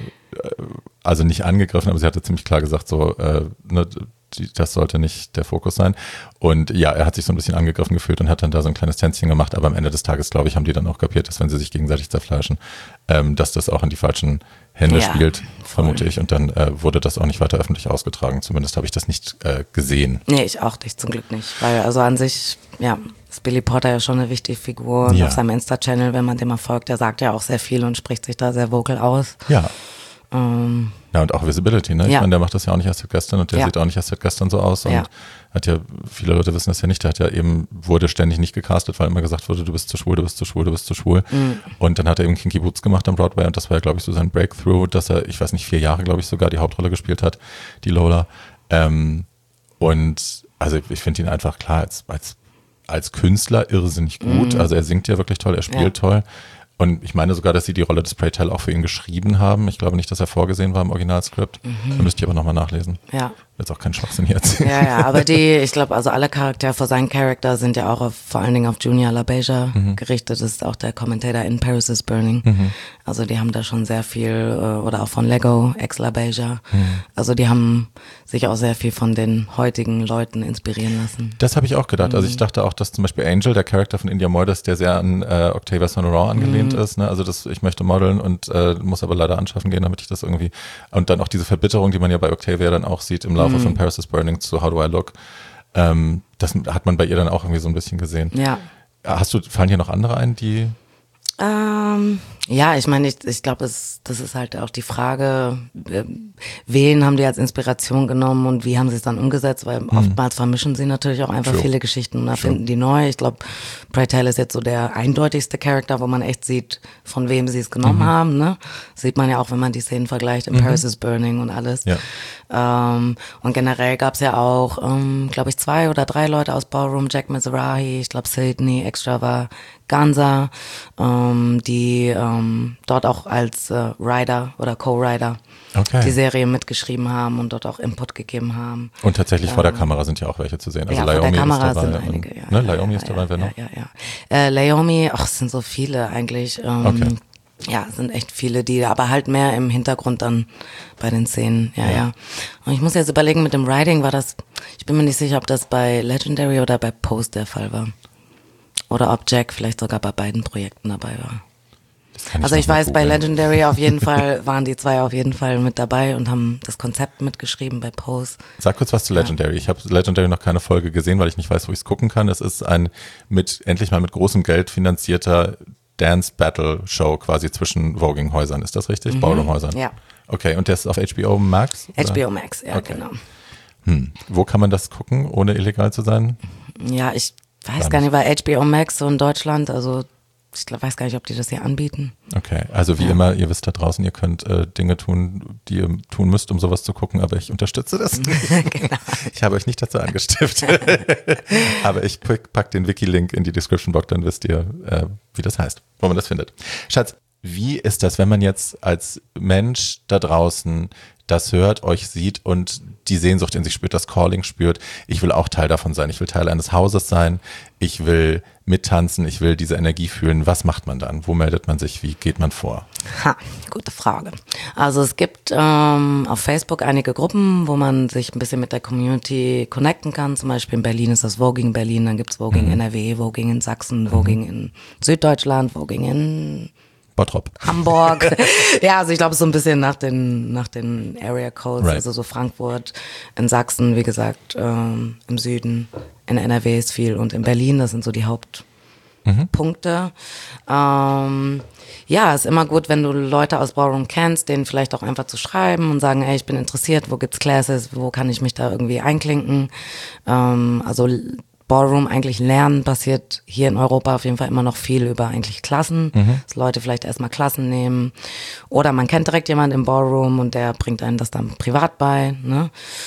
also nicht angegriffen, aber sie hatte ziemlich klar gesagt, so, äh, ne, das sollte nicht der Fokus sein. Und ja, er hat sich so ein bisschen angegriffen gefühlt und hat dann da so ein kleines Tänzchen gemacht, aber am Ende des Tages, glaube ich, haben die dann auch kapiert, dass wenn sie sich gegenseitig zerfleischen, ähm, dass das auch in die falschen Hände ja, spielt, voll. vermute ich. Und dann äh, wurde das auch nicht weiter öffentlich ausgetragen. Zumindest habe ich das nicht äh, gesehen. Nee, ich auch nicht, zum Glück nicht. Weil also an sich, ja, ist Billy Porter ja schon eine wichtige Figur. Und ja. auf seinem Insta-Channel, wenn man dem mal folgt, der sagt ja auch sehr viel und spricht sich da sehr vocal aus. Ja. Ähm, Ja, und auch Visibility, ne? Ich ja. meine, der macht das ja auch nicht erst seit gestern und der ja. sieht auch nicht erst seit gestern so aus und ja. hat ja, viele Leute wissen das ja nicht, der hat ja eben, wurde ständig nicht gecastet, weil immer gesagt wurde, du bist zu schwul, du bist zu schwul, du bist zu schwul. Mhm. Und dann hat er eben Kinky Boots gemacht am Broadway und das war ja, glaube ich, so sein Breakthrough, dass er, ich weiß nicht, vier Jahre, glaube ich, sogar die Hauptrolle gespielt hat, die Lola. Ähm, und also ich finde ihn einfach klar als, als, als Künstler irrsinnig gut. Mhm. Also er singt ja wirklich toll, er spielt ja. toll. Und ich meine sogar, dass sie die Rolle des Pray Tell auch für ihn geschrieben haben. Ich glaube nicht, dass er vorgesehen war im Originalskript. Mhm. Da müsste ich aber nochmal nachlesen. Ja. Jetzt auch keinen Schwachsinn hier erzählen. Ja, ja, aber die, ich glaube, also alle Charaktere für seinen Charakter sind ja auch auf, vor allen Dingen auf Junior LaBeija mhm. gerichtet. Das ist auch der Commentator in Paris is Burning. Mhm. Also die haben da schon sehr viel, oder auch von Lego, ex-LaBeija. Mhm. Also die haben sich auch sehr viel von den heutigen Leuten inspirieren lassen. Das habe ich auch gedacht. Mhm. Also ich dachte auch, dass zum Beispiel Angel, der Charakter von India Moore, der sehr an äh, Octavia Sonoran angelehnt mhm. ist. Ne? Also das, ich möchte modeln und äh, muss aber leider anschaffen gehen, damit ich das irgendwie, und dann auch diese Verbitterung, die man ja bei Octavia dann auch sieht im Laufe mhm. von Paris is Burning zu How Do I Look, ähm, das hat man bei ihr dann auch irgendwie so ein bisschen gesehen. Ja. Hast du, fallen hier noch andere ein, die Ähm, ja, ich meine, ich, ich glaube, das, das ist halt auch die Frage, äh, wen haben die als Inspiration genommen und wie haben sie es dann umgesetzt, weil mhm. oftmals vermischen sie natürlich auch einfach True. viele Geschichten und erfinden die neu. Ich glaube, Pray Tell ist jetzt so der eindeutigste Charakter, wo man echt sieht, von wem sie es genommen mhm. haben. Ne? Sieht man ja auch, wenn man die Szenen vergleicht, in mhm. Paris is Burning und alles. Ja. Ähm, und generell gab es ja auch, ähm, glaube ich, zwei oder drei Leute aus Ballroom, Jack Mizrahi, ich glaube Sydney Extravaganza, ähm, die ähm, dort auch als äh, Writer oder Co-Writer okay. die Serie mitgeschrieben haben und dort auch Input gegeben haben. Und tatsächlich ähm, vor der Kamera sind ja auch welche zu sehen. Also ja, Laomi vor der Kamera ist dabei. Sind einige, und, ja, ne, ja, Laomi ja, ist dabei, ja, wer ja, noch? Ja, ja. Äh, Laomi, ach, es sind so viele eigentlich. Ähm, okay. Ja, es sind echt viele, die aber halt mehr im Hintergrund dann bei den Szenen, ja, ja, ja. Und ich muss jetzt überlegen, mit dem Writing war das, ich bin mir nicht sicher, ob das bei Legendary oder bei Post der Fall war. Oder ob Jack vielleicht sogar bei beiden Projekten dabei war. Ich also ich weiß, bei Legendary auf jeden Fall waren die zwei auf jeden Fall mit dabei und haben das Konzept mitgeschrieben bei Pose. Sag kurz was zu Legendary. Ja. Ich habe Legendary noch keine Folge gesehen, weil ich nicht weiß, wo ich es gucken kann. Es ist ein mit endlich mal mit großem Geld finanzierter Dance-Battle-Show quasi zwischen Voging-Häusern. Ist das richtig? Mhm. Ballroom-Häusern? Ja. Okay, und der ist auf H B O Max? Oder? H B O Max, ja, okay. genau. Hm. Wo kann man das gucken, ohne illegal zu sein? Ja, ich weiß gar nicht, weil H B O Max so in Deutschland, also ich glaub, weiß gar nicht, ob die das hier anbieten. Okay, also wie ja. immer, ihr wisst da draußen, ihr könnt äh, Dinge tun, die ihr tun müsst, um sowas zu gucken, aber ich unterstütze das nicht. Genau. Ich habe euch nicht dazu angestiftet. Aber ich pack, pack den Wiki-Link in die Description-Box, dann wisst ihr, äh, wie das heißt, wo man das findet. Schatz, wie ist das, wenn man jetzt als Mensch da draußen das hört, euch sieht und die Sehnsucht in sich spürt, das Calling spürt, ich will auch Teil davon sein, ich will Teil eines Hauses sein, ich will mittanzen, ich will diese Energie fühlen. Was macht man dann? Wo meldet man sich? Wie geht man vor? Ha, gute Frage. Also es gibt ähm, auf Facebook einige Gruppen, wo man sich ein bisschen mit der Community connecten kann. Zum Beispiel in Berlin ist das Voging Berlin, dann gibt's Voging mhm. N R W, Voging in Sachsen, Voging mhm. in Süddeutschland, Voging in Bottrop. Hamburg. Ja, also ich glaube, so ein bisschen nach den, nach den Area Codes, right. also so Frankfurt, in Sachsen, wie gesagt, ähm, im Süden, in N R W ist viel und in Berlin, das sind so die Hauptpunkte. Mhm. Ähm, ja, ist immer gut, wenn du Leute aus Ballroom kennst, denen vielleicht auch einfach zu schreiben und sagen, ey, ich bin interessiert, wo gibt's Classes, wo kann ich mich da irgendwie einklinken. Ähm, also Ballroom eigentlich lernen passiert hier in Europa auf jeden Fall immer noch viel über eigentlich Klassen, mhm. dass Leute vielleicht erstmal Klassen nehmen oder man kennt direkt jemanden im Ballroom und der bringt einen das dann privat bei, ne?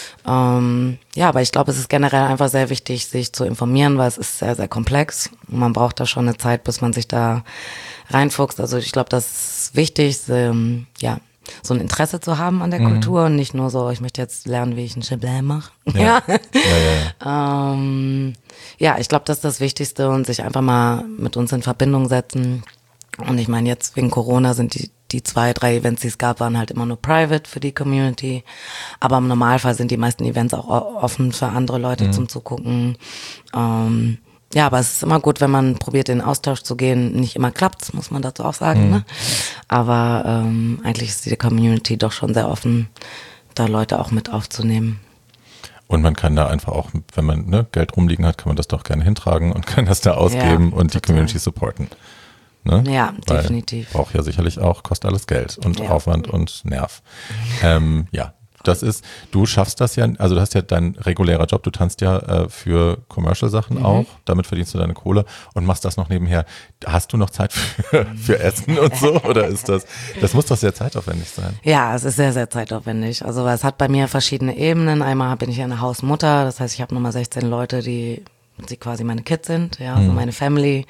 Ähm, ja, aber ich glaube, es ist generell einfach sehr wichtig, sich zu informieren, weil es ist sehr, sehr komplex und man braucht da schon eine Zeit, bis man sich da reinfuchst. Also ich glaube, das ist wichtig, ähm, ja, so ein Interesse zu haben an der mhm. Kultur und nicht nur so, ich möchte jetzt lernen, wie ich ein Chablis mache. Ja, ja. ja, ja, ja. ähm, ja, ich glaube, das ist das Wichtigste und sich einfach mal mit uns in Verbindung setzen. Und ich meine, jetzt wegen Corona sind die, die zwei, drei Events, die es gab, waren halt immer nur private für die Community. Aber im Normalfall sind die meisten Events auch offen für andere Leute mhm. zum Zugucken. Ähm, Ja, aber es ist immer gut, wenn man probiert, in den Austausch zu gehen. Nicht immer klappt's, muss man dazu auch sagen. Mhm. Ne? Aber ähm, eigentlich ist die Community doch schon sehr offen, da Leute auch mit aufzunehmen. Und man kann da einfach auch, wenn man ne, Geld rumliegen hat, kann man das doch gerne hintragen und kann das da ausgeben ja, und die Community supporten. Ne? Ja, Weil definitiv. Braucht ja sicherlich auch, kostet alles Geld und ja. Aufwand und Nerv. ähm, ja. Das ist, du schaffst das ja, also du hast ja dein regulärer Job, du tanzt ja äh, für Commercial-Sachen mhm. auch, damit verdienst du deine Kohle und machst das noch nebenher. Hast du noch Zeit für, für Essen und so oder ist das, das muss doch sehr zeitaufwendig sein? Ja, es ist sehr, sehr zeitaufwendig. Also es hat bei mir verschiedene Ebenen. Einmal bin ich eine Hausmutter, das heißt, ich habe nochmal sechzehn Leute, die die quasi meine Kids sind, ja, also mhm. meine Family,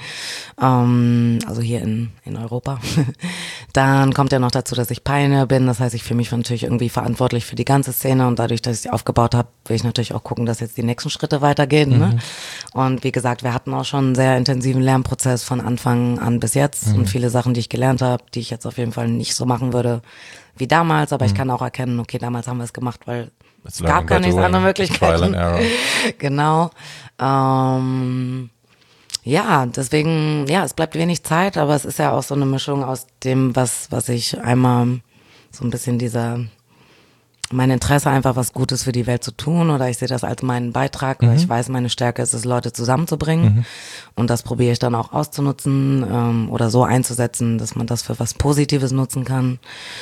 ähm, also hier in in Europa. Dann kommt ja noch dazu, dass ich Pioneer bin, das heißt, ich fühle mich natürlich irgendwie verantwortlich für die ganze Szene und dadurch, dass ich sie aufgebaut habe, will ich natürlich auch gucken, dass jetzt die nächsten Schritte weitergehen. Mhm. Ne? Und wie gesagt, wir hatten auch schon einen sehr intensiven Lernprozess von Anfang an bis jetzt mhm. und viele Sachen, die ich gelernt habe, die ich jetzt auf jeden Fall nicht so machen würde wie damals, aber mhm. ich kann auch erkennen, okay, damals haben wir es gemacht, weil es gab gar nichts andere Möglichkeiten. Genau. Ähm, ja, deswegen, ja, es bleibt wenig Zeit, aber es ist ja auch so eine Mischung aus dem, was, was ich einmal so ein bisschen dieser mein Interesse einfach was Gutes für die Welt zu tun oder ich sehe das als meinen Beitrag, Mhm. weil ich weiß, meine Stärke ist es, Leute zusammenzubringen Mhm. und das probiere ich dann auch auszunutzen ähm, oder so einzusetzen, dass man das für was Positives nutzen kann.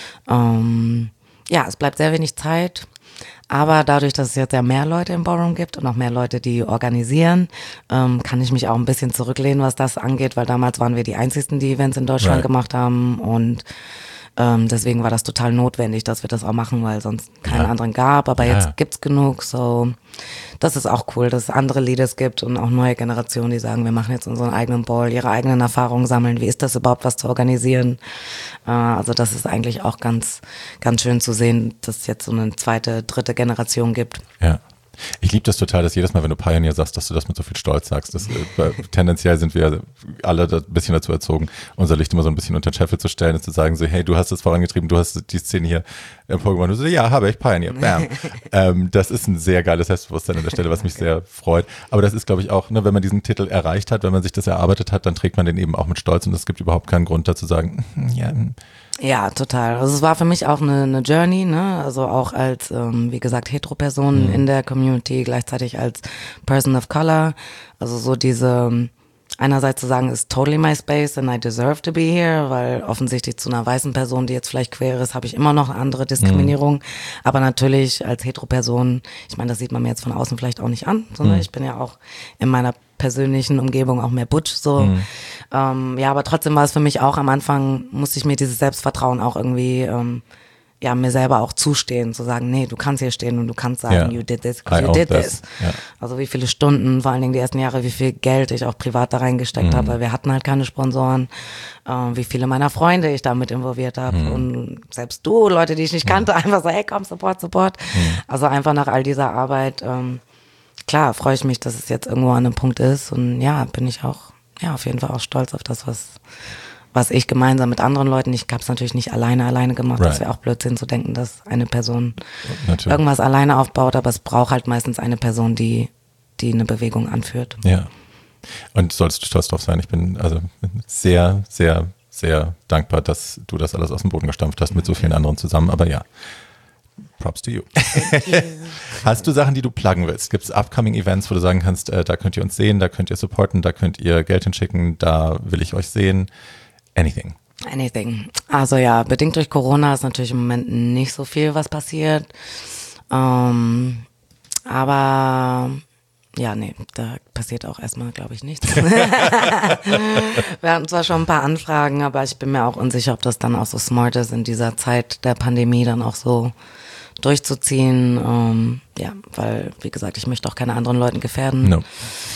Ähm, ja, es bleibt sehr wenig Zeit. Aber dadurch, dass es jetzt ja mehr Leute im Ballroom gibt und auch mehr Leute, die organisieren, ähm, kann ich mich auch ein bisschen zurücklehnen, was das angeht, weil damals waren wir die einzigsten, die Events in Deutschland Right. gemacht haben und ähm, deswegen war das total notwendig, dass wir das auch machen, weil sonst keinen Ja. anderen gab. Aber Ja. jetzt gibt's genug, so das ist auch cool, dass es andere Leaders gibt und auch neue Generationen, die sagen, wir machen jetzt unseren eigenen Ball, ihre eigenen Erfahrungen sammeln. Wie ist das überhaupt, was zu organisieren? Äh, also das ist eigentlich auch ganz, ganz schön zu sehen, dass es jetzt so eine zweite, dritte Generation gibt. Ja. Ich liebe das total, dass jedes Mal, wenn du Pioneer sagst, dass du das mit so viel Stolz sagst. Das, äh, tendenziell sind wir alle da ein bisschen dazu erzogen, unser Licht immer so ein bisschen unter den Scheffel zu stellen und zu sagen so, hey, du hast es vorangetrieben, du hast die Szene hier emporgebracht. Und du so, ja, habe ich, Pioneer, bam. ähm, das ist ein sehr geiles Selbstbewusstsein an der Stelle, was mich sehr freut. Aber das ist, glaube ich, auch, ne, wenn man diesen Titel erreicht hat, wenn man sich das erarbeitet hat, dann trägt man den eben auch mit Stolz und es gibt überhaupt keinen Grund dazu sagen, ja, Ja, total. Also es war für mich auch eine, eine Journey, ne? Also auch als, ähm, wie gesagt, Hetero-Person Mhm. in der Community, gleichzeitig als Person of Color. Also so diese, ähm, einerseits zu sagen, ist totally my space and I deserve to be here, weil offensichtlich zu einer weißen Person, die jetzt vielleicht queer ist, habe ich immer noch eine andere Diskriminierung. Aber natürlich als Hetero-Person, ich meine, das sieht man mir jetzt von außen vielleicht auch nicht an, sondern Mhm. ich bin ja auch in meiner persönlichen Umgebung auch mehr butch, so. Mhm. Ähm, ja, aber trotzdem war es für mich auch am Anfang, musste ich mir dieses Selbstvertrauen auch irgendwie, ähm, ja, mir selber auch zustehen, zu sagen, nee, du kannst hier stehen und du kannst sagen, Ja. you did this, I because you own did this. this. Ja. Also wie viele Stunden, vor allen Dingen die ersten Jahre, wie viel Geld ich auch privat da reingesteckt Mhm. habe, weil wir hatten halt keine Sponsoren, äh, wie viele meiner Freunde ich damit involviert habe Mhm. und selbst du, Leute, die ich nicht kannte, einfach so, hey, komm, Support, Support. Mhm. Also einfach nach all dieser Arbeit, ähm, klar, freue ich mich, dass es jetzt irgendwo an einem Punkt ist und ja, bin ich auch, ja, auf jeden Fall auch stolz auf das, was, was ich gemeinsam mit anderen Leuten, ich habe es natürlich nicht alleine, alleine gemacht, Right. das wäre auch Blödsinn zu denken, dass eine Person Natürlich. irgendwas alleine aufbaut, aber es braucht halt meistens eine Person, die, die eine Bewegung anführt. Ja. Und solltest du stolz drauf sein. Ich bin also sehr, sehr, sehr dankbar, dass du das alles aus dem Boden gestampft hast mit so vielen anderen zusammen. Aber ja, props to you. Hast du Sachen, die du pluggen willst? Gibt es upcoming Events, wo du sagen kannst, äh, da könnt ihr uns sehen, da könnt ihr supporten, da könnt ihr Geld hinschicken, da will ich euch sehen? Anything. Anything. Also ja, bedingt durch Corona ist natürlich im Moment nicht so viel, was passiert. Ähm, aber ja, nee, da passiert auch erstmal, glaube ich, nichts. Wir hatten zwar schon ein paar Anfragen, aber ich bin mir auch unsicher, ob das dann auch so smart ist, in dieser Zeit der Pandemie dann auch so durchzuziehen. Ähm, ja, weil, wie gesagt, ich möchte auch keine anderen Leuten gefährden. No.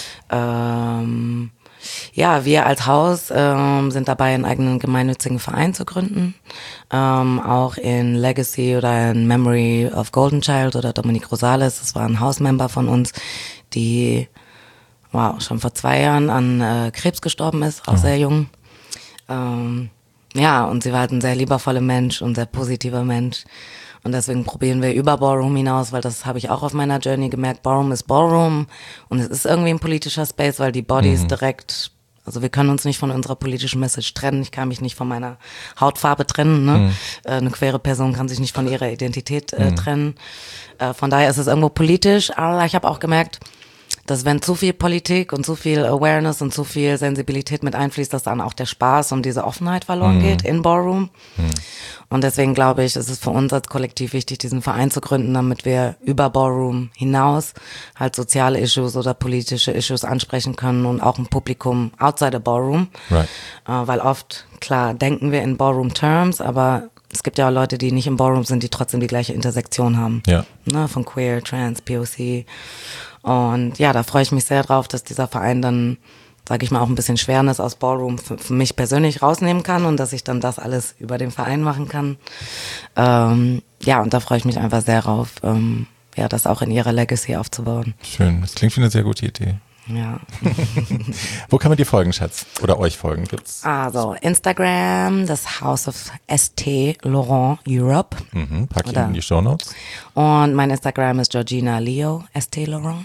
Ähm, ja, wir als Haus ähm, sind dabei, einen eigenen gemeinnützigen Verein zu gründen. Ähm, auch in Legacy oder in Memory of Golden Child oder Dominique Rosales. Das war ein Hausmember von uns, die wow, schon vor zwei Jahren an äh, Krebs gestorben ist, auch Oh. sehr jung. Ähm, ja, und sie war halt ein sehr liebevoller Mensch und sehr positiver Mensch. Und deswegen probieren wir über Ballroom hinaus, weil das habe ich auch auf meiner Journey gemerkt. Ballroom ist Ballroom und es ist irgendwie ein politischer Space, weil die Bodies Mhm. direkt, also wir können uns nicht von unserer politischen Message trennen. Ich kann mich nicht von meiner Hautfarbe trennen. Ne? Mhm. Äh, eine queere Person kann sich nicht von ihrer Identität äh, trennen. Äh, von daher ist es irgendwo politisch, aber ich habe auch gemerkt, dass wenn zu viel Politik und zu viel Awareness und zu viel Sensibilität mit einfließt, dass dann auch der Spaß und diese Offenheit verloren Mhm. geht in Ballroom. Mhm. Und deswegen glaube ich, ist es für uns als Kollektiv wichtig, diesen Verein zu gründen, damit wir über Ballroom hinaus halt soziale Issues oder politische Issues ansprechen können und auch ein Publikum outside the Ballroom. Right. Äh, weil oft, klar, denken wir in Ballroom-Terms, aber es gibt ja auch Leute, die nicht im Ballroom sind, die trotzdem die gleiche Intersektion haben. Ja. Ne, von Queer, Trans, P O C. Und ja, da freue ich mich sehr drauf, dass dieser Verein dann, sage ich mal, auch ein bisschen Schwernis aus Ballroom für, für mich persönlich rausnehmen kann und dass ich dann das alles über den Verein machen kann. Ähm, ja, und da freue ich mich einfach sehr drauf, ähm, ja, das auch in ihrer Legacy aufzubauen. Schön. Das klingt wie eine sehr gute Idee. Ja. Wo kann man dir folgen, Schatz? Oder euch folgen? Gibt's? Also Instagram, das House of S T Laurent Europe. Mhm. Pack ich Oder- in die Shownotes. Und mein Instagram ist Georgina Leo, S T Laurent.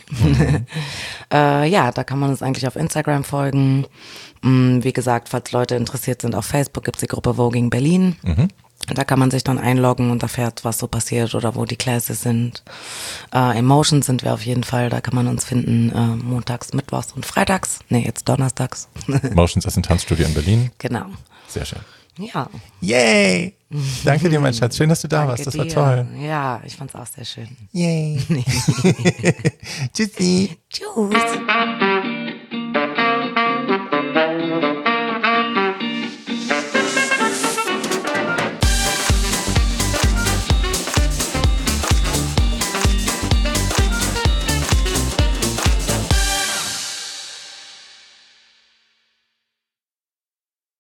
äh, ja, da kann man uns eigentlich auf Instagram folgen. Mm, wie gesagt, falls Leute interessiert sind, auf Facebook gibt's die Gruppe Voging Berlin. Mhm. Da kann man sich dann einloggen und erfährt, was so passiert oder wo die Classes sind. Äh, Emotions sind wir auf jeden Fall, da kann man uns finden äh, montags, mittwochs und freitags. Nee, jetzt donnerstags. Emotions ist ein Tanzstudio in Berlin. Genau. Sehr schön. Ja. Yay! Danke dir, mein Schatz. Schön, dass du da Danke warst. Das dir. war toll. Ja, ich fand's auch sehr schön. Yay! Tschüssi. Tschüss.